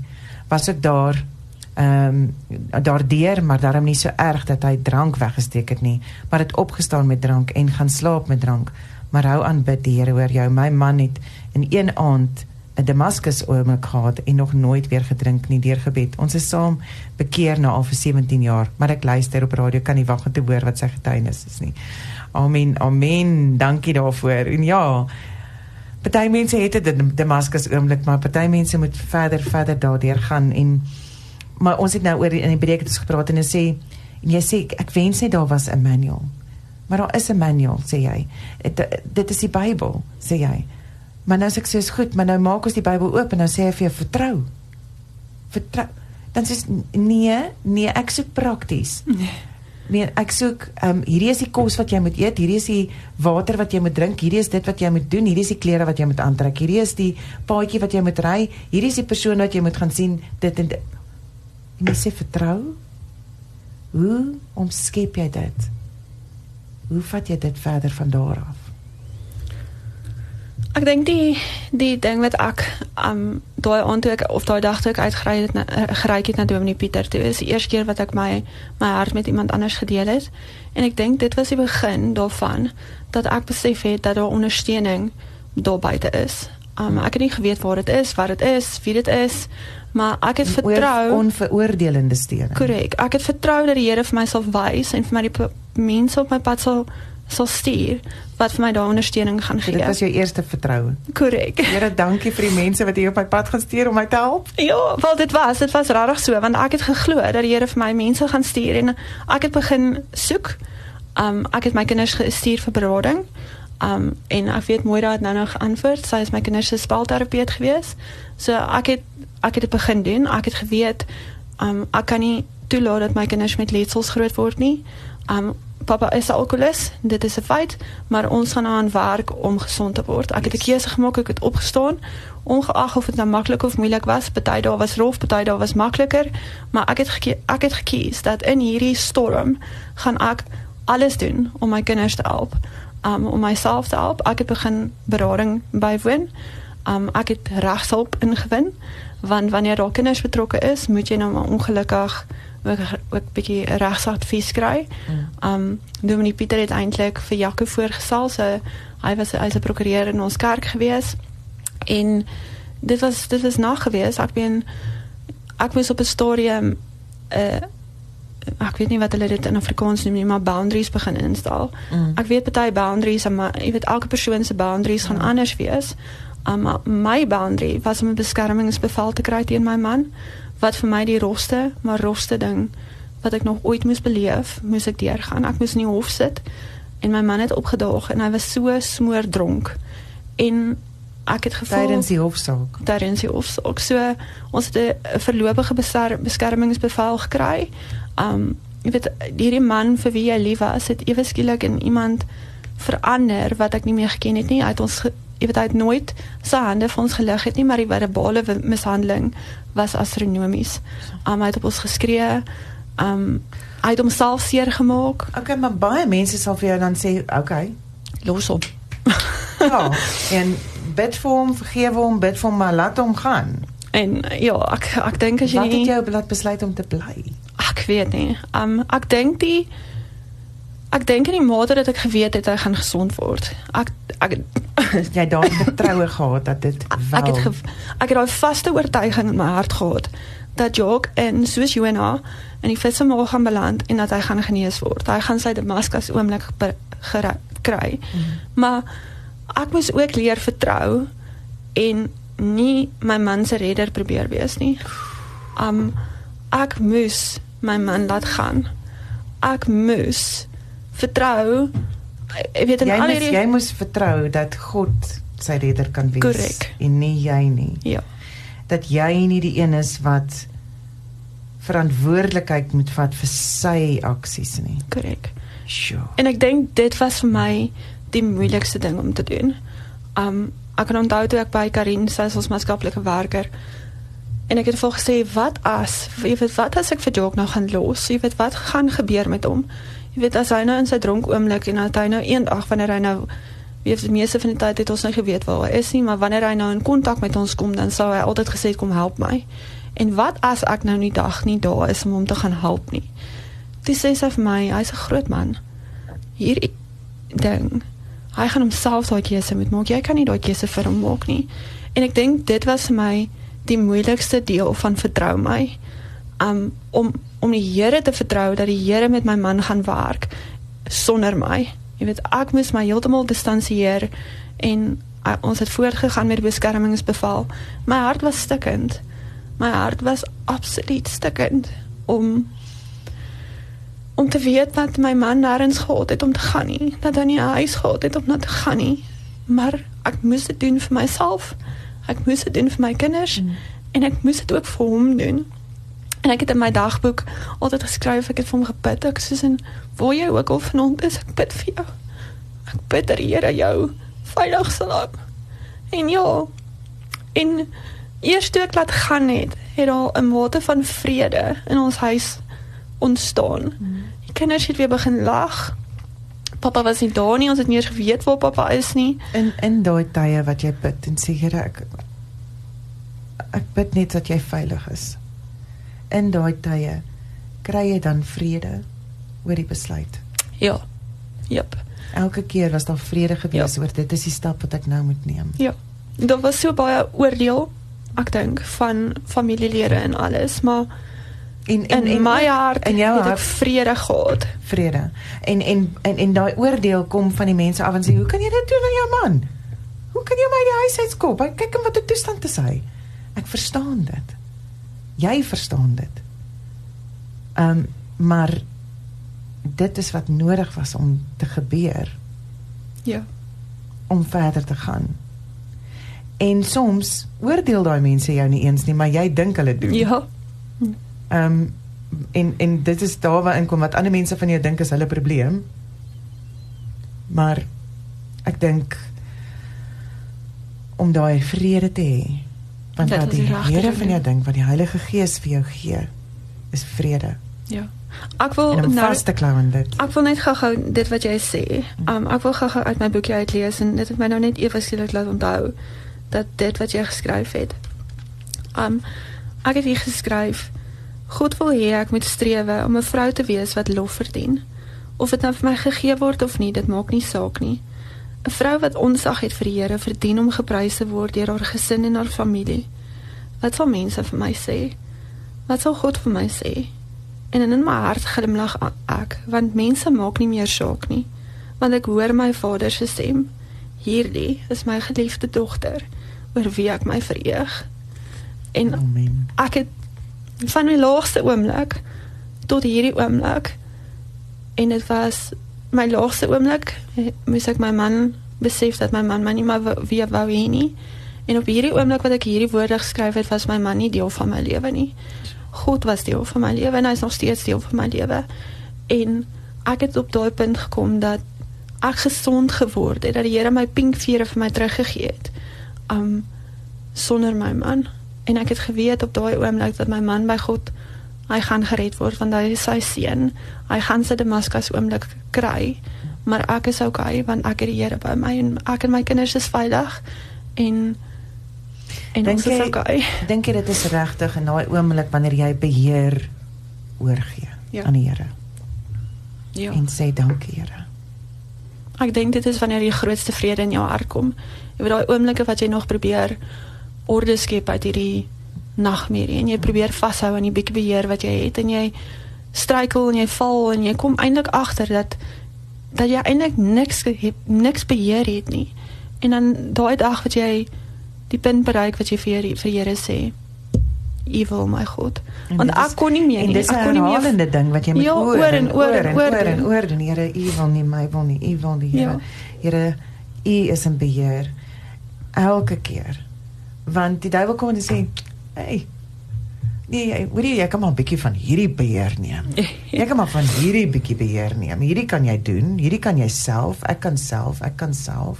was ook daar um, daardeur, maar daarom nie so erg dat hy drank weggesteek het nie, maar het opgestaan met drank en gaan slaap met drank, maar hou aan bid die Here oor jou. My man het in een aand 'n Damaskus oomblik gehad en nog nooit weer gedrink nie deur gebed. Ons is saam bekeer na al vir sewentien jaar, maar ek luister op radio, kan nie wag om te hoor wat sy getuienis is nie. Amen, amen, dankie daarvoor. En ja, party mense het dit 'n Damaskus oomblik, maar party mense moet verder, verder daardeur gaan. En, maar ons het nou oor in die preek het ons gepraat en hy sê, en jy sê, ek wens net daar was 'n manual. Maar daar is 'n manual, sê jy. Het, dit is die Bybel, sê jy. Maar nou sê ek soos goed, maar nou maak ons die Bybel oop en nou sê hy vir jou, vertrou. Vertrou. Dan sê nee, nee, ek soek prakties. Nee. Nee, ek soek, um, hierdie is die kos wat jy moet eet, hierdie is die water wat jy moet drink, hierdie is dit wat jy moet doen, hierdie is die klere wat jy moet aantrek, hierdie is die paadjie wat jy moet ry, hierdie is die persoon wat jy moet gaan sien, dit en dit. En jy sê vertrou? Hoe omskep jy dit? Hoe vat jy dit verder van daar af? Ek dink die die ding wat ek um daai aand toe ek of daai dag toe ek uitgery het geryk het na Dominee Pieter toe is die eerste keer wat ek my my hart met iemand anders gedeel het en ek dink dit was die begin daarvan dat ek besef het dat daar ondersteuning daar buite is. Um ek het nie geweet waar dit is, wat dit is, wie dit is, maar ek het vertrou onveroordelende steun. Korrek. Ek het vertrou dat die Here vir my sal wys en vir my die mense op my pad sal sal stuur wat vir my daar ondersteuning gaan gee. Dit was jou eerste vertroue. Korrek. Here, dankie vir die mense wat hier op my pad gaan stuur om my te help. Ja, wel dit was, dit was regtig so want ek het geglo dat die Here vir my mense gaan stuur en ek het begin soek. Um ek het my kinders gestuur vir berading. Um en ek weet Moira het nou nog geantwoord. Sy is my kinders se spelterapeut gewees. So ek het ek het dit begin doen. Ek het geweet um ek kan nie toelaat dat my kinders met letsels groot word nie. Um Papa is 'n alkoholist, dit is 'n feit, maar ons gaan aan werk om gesond te word. Ek het 'n keuse gemaak, ek het opgestaan, ongeag of dit nou maklik of moeilik was. Party dae was rof, party dae was makliker, maar ek het geke- ek het gekies dat in hierdie storm gaan ek alles doen om my kinders te help, um, om myself te help. Ek het begin berading bywoon. Um, ek het regshulp ingewin, want wanneer daar kinders betrokke is, moet jy nou maar ongelukkig ook, ook bietjie regsadvies kry. Mm. Um, Dominee Pieter het eintlik vir Jaco voorgestel, so hy was hy's 'n prokureur in ons kerk gewees, en dit was dit was nog gewees, ek ben ek moes op 'n stadium uh, ek weet nie wat hulle dit in Afrikaans noem nie, maar boundaries begin instel. Mm. Ek weet party boundaries, maar jy weet elke persoon se boundaries gaan mm. anders wees. Um, my boundary was om 'n beskermingsbevel te kry teen my man, wat vir my die rofste, maar rofste ding wat ek nog ooit moes beleef, moes ek deurgaan. Ek moes in die hof sit en my man het opgedaag en hy was so smoordronk en ek het gevoel tydens die hofsaak. Tydens die hofsaak. So ons het 'n voorlopige beskermingsbevel gekry. Um jy weet hierdie man vir wie hy lief was, het ewe skielik in iemand verander wat ek nie meer geken het nie. Hy het ons jy weet, hy het nooit sy hande vir ons gelig het nie, maar die verbale mishandeling was astronomies. Um, hy het op ons geskree, um, hy het homself seer gemaak. Okay, maar baie mense sal vir jou dan sê, okay, los hom. Ja, en bid vir hom, vergewe hom, bid vir hom, maar laat hom gaan. En ja, ek, ek denk as jy Wat nie... het jou laat besluit om te bly? Ek weet nie. Um, ek denk die Ek dink in die mate dat ek geweet het hy gaan gesond word. Ek ek jy daar vertroue gehad dat dit wel. Ek het ge, ek het daai vaste oortuiging in my hart gehad dat Jock en soos Joanna in die visse maag gaan beland en dat hy gaan genees word. Hy gaan sy Damaskus oomblik kry. Mm. Maar ek moes ook leer vertrou en nie my man se redder probeer wees nie. Um ek moes my man laat gaan. Ek moes vertrou, ek weet in jy, al moes, hierdie... jy moes vertrou dat God sy redder kan wees. Correct. En nie jy nie. Ja. Dat jy nie die een is wat verantwoordelikheid moet vat vir sy aksies nie. Correct. Sure. En ek dink dit was vir my die moeilikste ding om te doen. Um, ek kan onthou toe ek by Karin, sy is ons maatskaplike werker, en ek het vol gesê, wat as, jy weet, wat as ek vir Jock nou gaan los, jy weet, wat gaan gebeur met hom? Jy weet, as hy nou in sy dronk oomblik, en dat hy nou eendag, wanneer hy nou, jy weet, die meeste van die tyd het ons nie geweet waar hy is nie, maar wanneer hy nou in kontak met ons kom, dan sal hy altyd gesê, kom help my. En wat as ek nou nie dag nie daar is om hom te gaan help nie? Toe sê sy vir my, hy's 'n groot man. Hierdie ding, hy gaan homself daai keuse moet maak. Jy kan nie daai keuse vir hom maak nie. En ek dink dit was vir my die moeilikste deel van vertrou my. Um, om, om die Here te vertrou, dat die Here met my man gaan werk, sonder my. Jy weet, ek moes my heeltemal distansieer, en uh, ons het voortgegaan met beskermingsbevel. My hart was stikkend. My hart was absoluut stikkend, om, om te weet dat my man nergens gehad het om te gaan nie, dat hy nie 'n huis gehad het om na te gaan nie, maar ek moes dit doen vir myself, ek moes dit doen vir my kinders, mm. en ek moes dit ook vir hom doen. En ek het in my dagboek altyd geskryf, ek het vir hom gebid, ek soos in, waar jy ook al vanaand is, ek bid vir jou. Ek bid dat die Here jou veilig sal hou. En ja, en eers toe ek laat gaan het, het daar 'n mate van vrede in ons huis ontstaan. Mm. Die kinders het weer begin lag. Papa was nie daar nie, ons het nie eens geweet waar papa is nie. In, in daai tye wat jy bid, en sê, Here, ek, ek bid net dat jy veilig is. In daai tye, kry jy dan vrede oor die besluit? Ja, jep. Elke keer was daar vrede gewees oor, dit is die stap wat ek nou moet neem. Ja, daar was so baie oordeel, ek dink, van familielede en alles, maar in, in, in my hart in jou het hart, ek vrede gehad. Vrede. En, en, en, en daai oordeel kom van die mense af en sê, hoe kan jy dit doen aan jou man? Hoe kan jy my die huis uitskop? Kyk in wat die toestand is hy. Ek verstaan dit. Jy verstaan dit. Um, maar dit is wat nodig was om te gebeur. Ja. Om verder te gaan. En soms oordeel daai mense jou nie eens nie, maar jy dink hulle doen. Ja. Um, en, en dit is daar waarin kom, wat ander mense van jou dink is hulle probleem. Maar ek dink om daai vrede te hê, want wat die Here van jou dink, wat die Heilige Gees vir jou gee, is vrede. Ja. Ek wil en om nou, vast te klou aan dit. Ek wil net gou-gou dit wat jy sê. Um, ek wil gou-gou uit my boekie uitlees, en dit het my nou net ewe skielik laat onthou dat dit wat jy geskryf het. Um, ek het hier geskryf, God wil hê ek moet strewe om 'n vrou te wees wat lof verdien. Of dit nou vir my gegee word of nie, dit maak nie saak nie. 'n Vrou wat onsag het vir die Here verdien om geprys te word deur haar gesin en haar familie. Wat sal mense vir my sê? Wat sal God vir my sê? En in my hart glimlag ek, want mense maak nie meer saak nie. Want ek hoor my Vader se stem. Hierdie is my geliefde dogter, oor wie ek my verheug. En Amen. Ek het van my laagste oomblik tot hierdie oomblik, en dit was my laagste oomblik, moes ek my man besef dat my man my nie maar wie wou hê nie, en op hierdie oomblik wat ek hierdie woorde geskryf het, was my man nie deel van my lewe nie. God was deel van my lewe, en hy is nog steeds deel van my lewe, en ek het op daai punt gekom dat ek gesond geword het, dat die Here my pinkvere vir my teruggegee het, um, sonder my man. En ek het geweet op daai oomblik dat my man by God, hy gaan gered word, want hy is sy seun, hy gaan sy Damaskus oomblik kry, maar ek is okay, want ek het die Here by my, en ek en my kinders is veilig, en, en ons is okay. Dink jy dit is regtig in daai oomblik, wanneer jy beheer oorgee, ja, aan die Here, ja, en sê dankie Here? Ek dink dit is wanneer die grootste vrede in jou hart kom, jy weet daai oomblikke wat jy nog probeer orde skep uit hierdie nagmerrie, en jy probeer vashou aan die bietjie beheer wat jy het, en jy struikel en jy val, en jy kom eintlik agter dat dat jy eintlik niks niks beheer het nie, en dan daai dag wat jy die punt bereik wat jy vir vir Here sê, evil my God, want ek kon nie meer nie, en dis 'n herhalende ding wat jy moet ja, oor, oor en oor en oor en en oor, en Here, u wil nie, my wil nie, u wil nie, Here, ja. Here, u is in beheer, elke keer, want die duiwel kom en sê, hey, nee, jy, jy, jy kan maar 'n bietjie van hierdie beheer neem, jy kan maar van hierdie bietjie beheer neem, hierdie kan jy doen, hierdie kan jy self, ek kan self, ek kan self,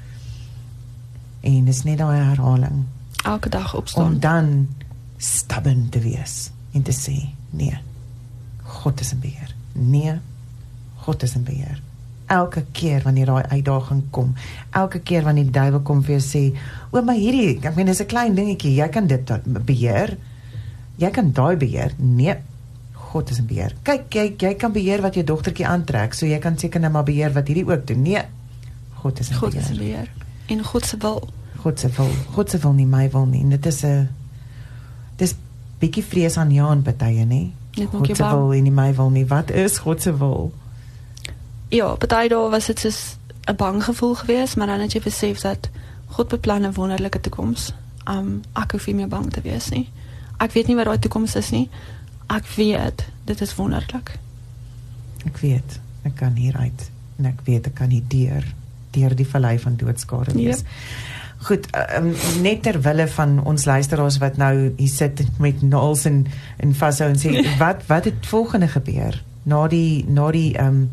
en dis net daai herhaling, elke dag opstaan, om dan stubborn te wees, en te sê, nee, God is in beheer, nee, God is in beheer, elke keer wanneer daai uitdaging kom, elke keer wanneer die duiwel kom vir jou sê, o, maar hierdie, ek meen, dis 'n klein dingetjie, jy kan dit beheer, jy kan daai beheer. Nee, God is 'n beheer. Kyk, jy, jy kan beheer wat jou dogtertjie aantrek, so jy kan seker nou maar beheer wat hierdie ook doen. Nee, God is 'n God beheer. is 'n beheer. En God se wil. God se wil, God se wil nie my wil nie. En dit is 'n dis bietjie vrees aan Jaan partye, nê? God se wil en nie my wil nie. Wat is God se wil? Ja, party daar was dit soos 'n bang gevoel geweest, maar dan het jy besef dat God beplan 'n wonderlike toekoms. Um ek hoef nie meer bang te wees nie. Ek weet nie wat daai toekoms is nie. Ek weet dit is wonderlik. Ek weet, ek kan hieruit en ek weet ek kan hier deur deur die vallei van doodskade wees. Ja. Goed, um, net ter wille van ons luisteraars wat nou hier sit met naels en en vashou en sê wat wat het volgende gebeur na die na die um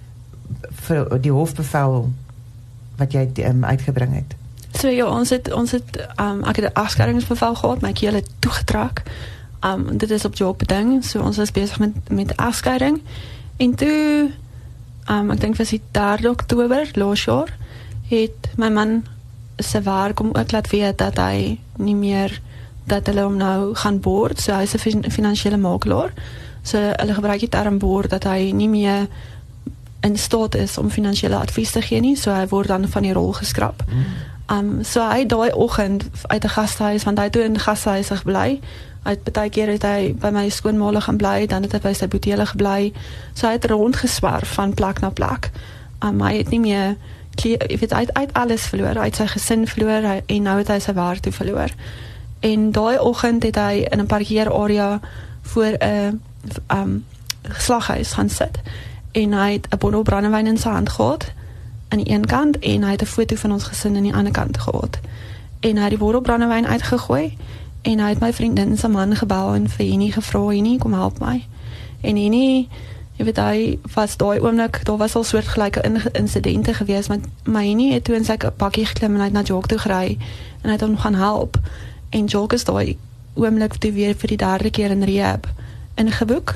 vir die hofbevel wat jy um, uitgebring het. So ja, ons het ons het um, ek het 'n afskeringsbevel gehad, my keel het toegetrek. Um dit is op jou beding, so ons is besig met met afskeiding. En toe um ek dink was dit derde Oktober laas jaar het my man se werk om ook laat weet dat hy nie meer dat hulle hom nou gaan boord, so hy is 'n fin finansiële makelaar. So hulle gebruik die term boord dat hy nie meer in staat is om finansiële advies te gee nie, so hy word dan van die rol geskrap. Mm. Um so hy daai oggend uit 'n gastehuis, want hy het toe in gastehuise gebly. Hy het baie keer het hy by my skoonmaale gaan bly, dan het hy by sy boetele gebly. So hy het rondgeswerf van plek na plek. Um hy het nie meer jy weet uit uit alles verloor, uit sy gesin verloor hy, en nou het hy sy werk toe verloor. En daai oggend het hy in 'n parkeerarea voor 'n um slaghuis gaan sit. En hy het 'n bottel brandewyn in sy hand gehad aan die een kant en hy het 'n foto van ons gesin aan die ander kant gehad. En hy het die bottel brandewyn uitgegooi en hy het my vriendin se man gebel en vir Henny gevra, Henny, kom help my. En Henny, jy weet hy was daai oomblik, daar was al soortgelyke insidente gewees, maar my Henny het toe in sy bakkie geklim en hy het na Jock toe gery en hy het hom gaan help. En Jock is daai oomblik toe weer vir die derde keer in rehab ingeboek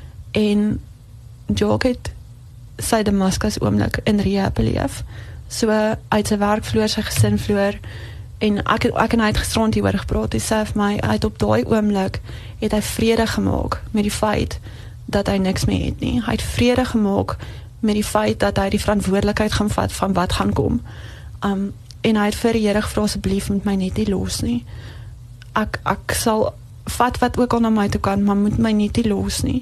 en Jock het sy Damascus oomblik in rehab beleef. So uit sy werk verloor, sy gesin verloor en ek ek en hy het gisterand hieroor gepraat. Hy sê vir my uit op daai oomblik het hy vrede gemaak met die feit dat hy niks meer het nie. Hy het vrede gemaak met die feit dat hy die verantwoordelikheid gaan vat van wat gaan kom. Um en hy het vir die Here gevra asseblief moet my net nie los nie. Ek ek sal vat wat ook al na my toe kan, maar moet my net nie los nie.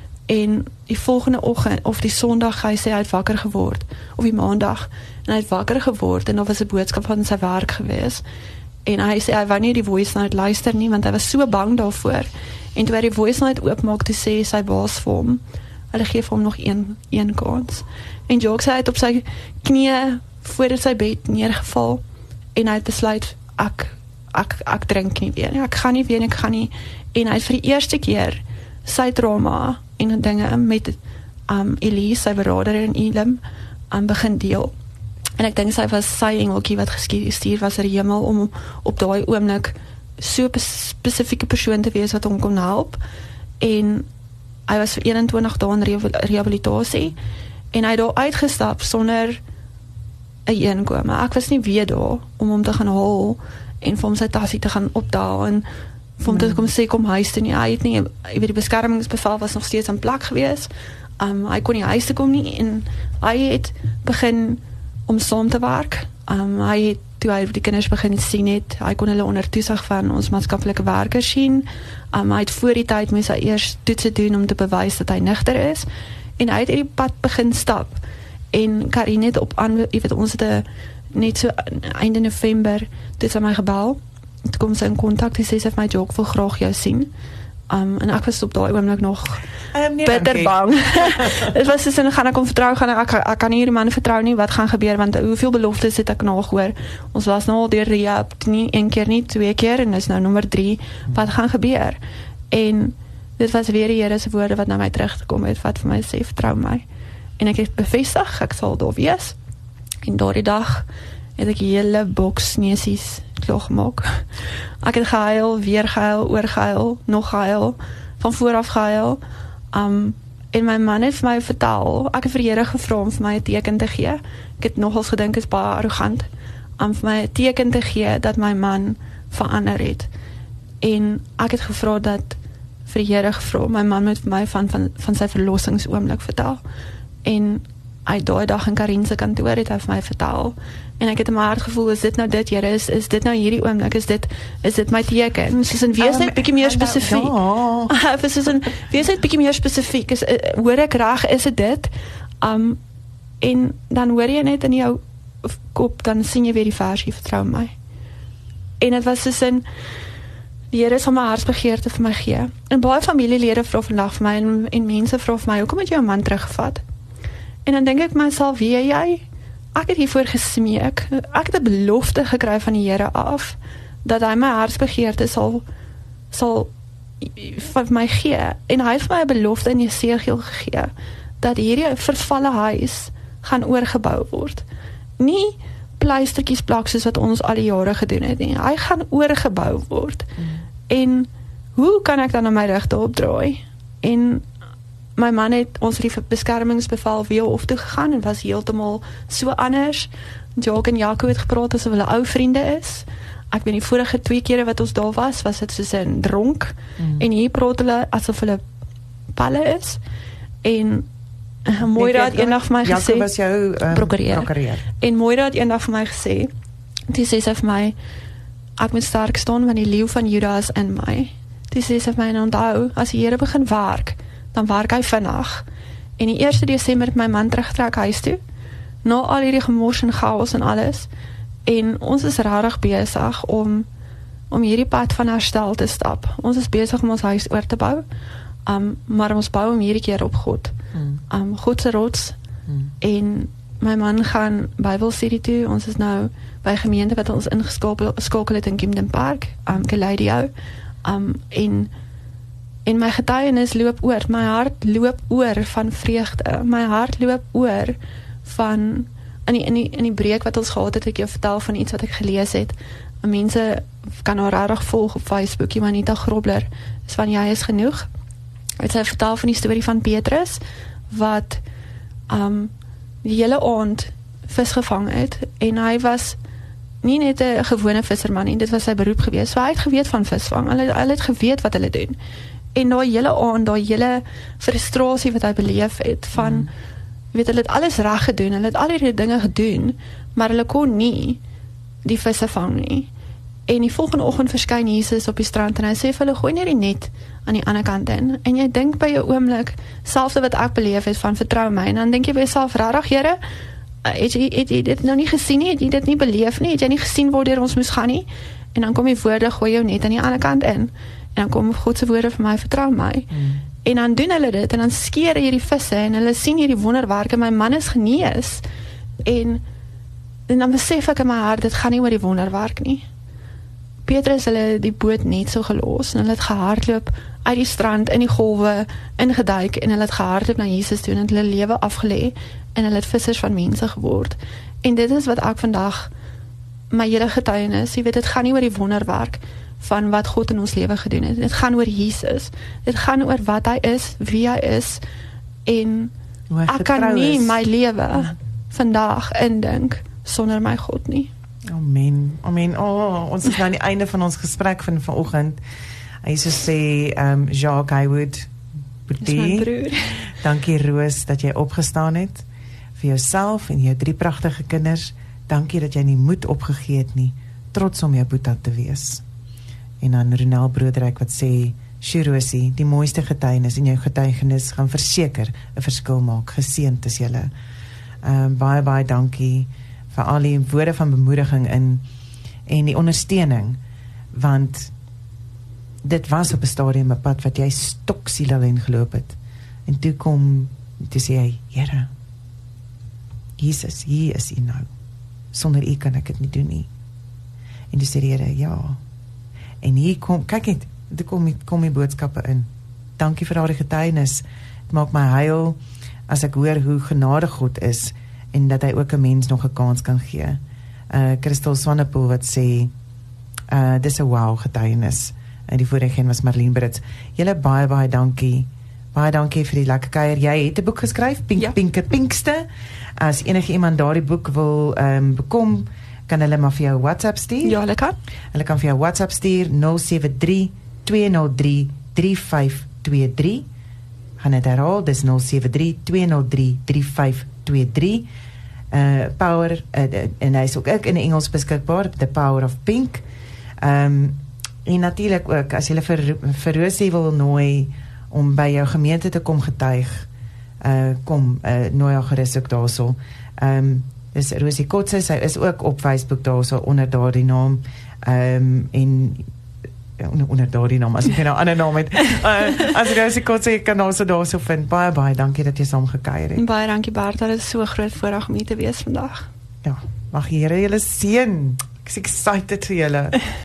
En die volgende oggend, of die Sondag, hy sê hy het wakker geword, of die Maandag, en hy het wakker geword, en daar was 'n boodskap van sy werk gewees, en hy sê, hy wou nie die voice note luister nie, want hy was so bang daarvoor, en toe hy die voice note oopmaak, toe sê sy baas vir hom, hulle gee vir hom nog een, een kans, en Jock sê, hy het op sy knie, voor sy bed neergeval, en hy het besluit, ek, ek, ek drink nie weer, ek gaan nie weer, ek gaan nie, en hy het vir die eerste keer, sy trauma, en dinge met um, Elise, sy beraader in Elim, um, begin deel. En ek dink sy was sy engeltjie wat gestuur was in die hemel om op daai oomblik so 'n spesifieke persoon te wees wat hom kon help. En hy was vir eenentwintig dae in rehabilitasie en hy het daar uitgestap sonder 'n inkome. Ek was nie weer daar om hom te gaan haal en vir hom sy tasie te gaan opdaal en vir hom te kom sê kom huis toe nie. Hy het nie, jy weet die beskermingsbevel was nog steeds aan plek gewees. Um, hy kon nie huis toe kom nie en hy het begin om saam te werk. Um, hy het, toe hy die kinders begin sien het, hy kon hulle onder toesig van ons maatskaplike werkers sien. Um, hy het voor die tyd moes hy eers toetse doen om te bewys dat hy nigter is. En hy het hierdie pad begin stap. En Karin het op aan, jy weet ons het a, net so einde November, toe sy my gebel. Toe kom sy in kontak, die sê sy vir my, Jock wil graag jou sien. Um, en ek was op daai oomblik nog um, nee, bitter bang. Dit was so, gaan ek hom vertrou, gaan ek, ek, ek kan nie hierdie man vertrou nie, wat gaan gebeur, want hoeveel beloftes het ek nagehoor. Ons was nou al deur rehab, nie een keer nie, twee keer, en dis nou nommer drie, wat gaan gebeur. En dit was weer die Here se woorde wat na my teruggekom het, wat vir my sê, vertrou my. En ek het bevestig, ek sal daar wees. En daardie dag het ek die hele boks neusies klaar gemaak. Ek het gehuil, weer gehuil, oor gehuil, nog gehuil, van vooraf gehuil. Um, en my man het vir my vertel, ek het vir die Here gevra om vir my 'n teken te gee. Ek het nogals gedink is baie arrogant. Om vir my 'n teken te gee dat my man verander het. En ek het gevra dat vir die Here gevra. My man het vir my van, van, van sy verlossingsoomblik vertel. En hy daai dag in Karin se kantoor het hy vir my vertel. En ek het in my hart gevoel, is dit nou dit, Here, is, is dit nou hierdie oomblik, is dit, is dit my teken? Soos in, wees net bietjie meer spesifiek. Ja. Soos in, wees net bietjie meer spesifiek, is, hoor ek reg, is dit dit? Um, en dan hoor jy net in jou kop, dan sien jy weer die versie, vertrou my. En het was soos in, die Here sal my hartsbegeerte vir my gee. En baie familielede vra vandag vir my, en, en mense vra vir my, hoekom het jy jou man teruggevat? En dan denk ek myself, weet jy, ek het hiervoor gesmeek, ek het 'n belofte gekry van die Here af, dat hy my hartsbegeerte sal, sal vir my gee, en hy het vir my 'n belofte in Jesegiel gegee, dat hierdie vervalle huis gaan oorgebou word. Nie pleistertjies plak soos wat ons al die jare gedoen het nie. Hy gaan oorgebou word. Mm. En hoe kan ek dan aan my rug daarop draai? En my man het ons die beskermingsbevel weer hof toe gegaan en was heeltemal so anders. Jacques en Jaco het gepraat asof hulle ou vriende is. Ek weet die vorige twee kere wat ons daar was, was dit soos 'n dronk. Mm. En hier praat hulle asof hulle palle is. En Moira het eendag vir my gesê, Jaco was jou um, prokureur. prokureur. En Moira het eendag vir my gesê, die sê sy vir my, ek moet sterk staan, want die leeu van Juda is in my. Die sê sy vir my, en onthou, as die Here begin werk, dan werk hy vinnig. En die eerste Desember het my man teruggetrek huis toe, na al hierdie gemors en chaos en alles, en ons is rarig besig om, om hierdie pad van herstel te stap. Ons is besig om ons huis oor te bou, um, maar ons bou om hierdie keer op God. Um, God se rots, hmm. en my man gaan Bybelstudie toe, ons is nou by gemeente wat ons ingeskakel het in Camden Park, um, Geleidio, um, en, en my getuienis loop oor, my hart loop oor van vreugde, my hart loop oor van, in die, in die, in die breek wat ons gehad het, ek jou vertel van iets wat ek gelees het, en mense kan haar rarig volg op Facebook, Juanita Grobler, is van jy is genoeg, het sy vertel van die storie van Petrus, wat um, die hele aand vis gevang het, en hy was nie net 'n gewone visserman, en dit was sy beroep gewees, so hy het geweet van visvang, hy, hy het geweet wat hulle doen, en daai hele aand, daai hele frustrasie wat hy beleef het, van, mm. weet, hulle het alles reg gedoen, hulle het al hierdie dinge gedoen, maar hulle kon nie die visse vang nie, en die volgende oggend verskyn Jesus op die strand, en hy sê vir hulle, gooi net die net aan die ander kant in, en jy dink by jou oomblik, selfde wat ek beleef het, van vertrou my, en dan dink jy by jouself, rarig Here, het jy, het jy dit nou nie gesien nie, het jy dit nie beleef nie, het jy nie gesien waar ons moes gaan nie, en dan kom die woorde, gooi jou net aan die ander kant in, en dan kom Godse woorde vir my, vertrou my, mm. en dan doen hulle dit, en dan skeer hierdie visse, en hulle sien hierdie wonderwerk, en my man is genees, en, en dan besef ek in my hart, dit gaan nie oor die wonderwerk nie, Petrus hulle die boot net so gelos, en hulle het gehardloop uit die strand, in die golwe, ingeduik, en hulle het gehardloop na Jesus toe, en het hulle lewe afgelê, en hulle het vissers van mense geword, en dit is wat ek vandag, my hele getuienis, jy weet, dit gaan nie oor die wonderwerk, van wat God in ons lewe gedoen het, dit gaan oor Jesus, dit gaan oor wat hy is, wie hy is, en ek kan nie my lewe, vandag indink, sonder my God nie. Amen, amen, oh, ons is nou aan die einde van ons gesprek van vanoggend, hy so sê, um, Jacques Haywood, dis my broer, dankie Roos, dat jy opgestaan het, vir jouself en jou drie pragtige kinders, dankie dat jy nie moed opgegee het nie, trots om jou boeta te wees, en dan Ronel Broederijk wat sê, Shirosi, die mooiste getuienis en jou getuienis gaan verseker 'n verskil maak, geseënd is julle, um, baie baie dankie, vir al die woorde van bemoediging in, en die ondersteuning, want dit was op 'n stadium 'n pad wat jy stoksiel alleen geloop het, en toe kom, toe sê hy, Here, Jesus, hier is U nou, sonder U kan ek dit nie doen nie, en toe sê die Here, ja, en hier kom, kyk net, toe kom, kom die boodskappe in, dankie vir daardie getuienis, het maak my huil, as ek hoor hoe genadig God is, en dat hy ook 'n mens nog 'n kans kan gee. Uh, Christel Swanepoel wat sê, uh, dis 'n wow getuienis, en die vorige een was Marlene Brits. Julle baie baie dankie, baie dankie vir die lekker kuier. Jy het 'n boek geskryf, Pink ja. Pinke Pinkste. As enige iemand daardie boek wil um, bekom, kan hulle maar vir jou WhatsApp stuur. Ja, hulle kan. Hulle kan vir jou WhatsApp stuur nul sewe drie twee nul drie drie vyf twee drie. Gaan dit herhaal, dis nul sewe drie twee nul drie drie vyf twee drie. Uh, power, uh, en hy is ook ek in Engels beskikbaar, The Power of Pink. Um, en natuurlijk ook, as jy vir, vir Rosie wil nooi om by jou gemeente te kom getuig, uh, kom, uh, nooi haar gerus ook daar so. Um, dis Rosie Kotse, sy is ook op Facebook daar so onder daardie naam, um, en onder, onder daardie naam, as ek nou 'n ander naam het, uh, as Rosie Kotse, jy kan also daar so vind. Baie, baie dankie dat jy saam gekuier het. Baie dankie Bart, dit is so groot voorreg om hier te wees vandag. Ja, mag die Here julle seën. Ek is excited vir julle.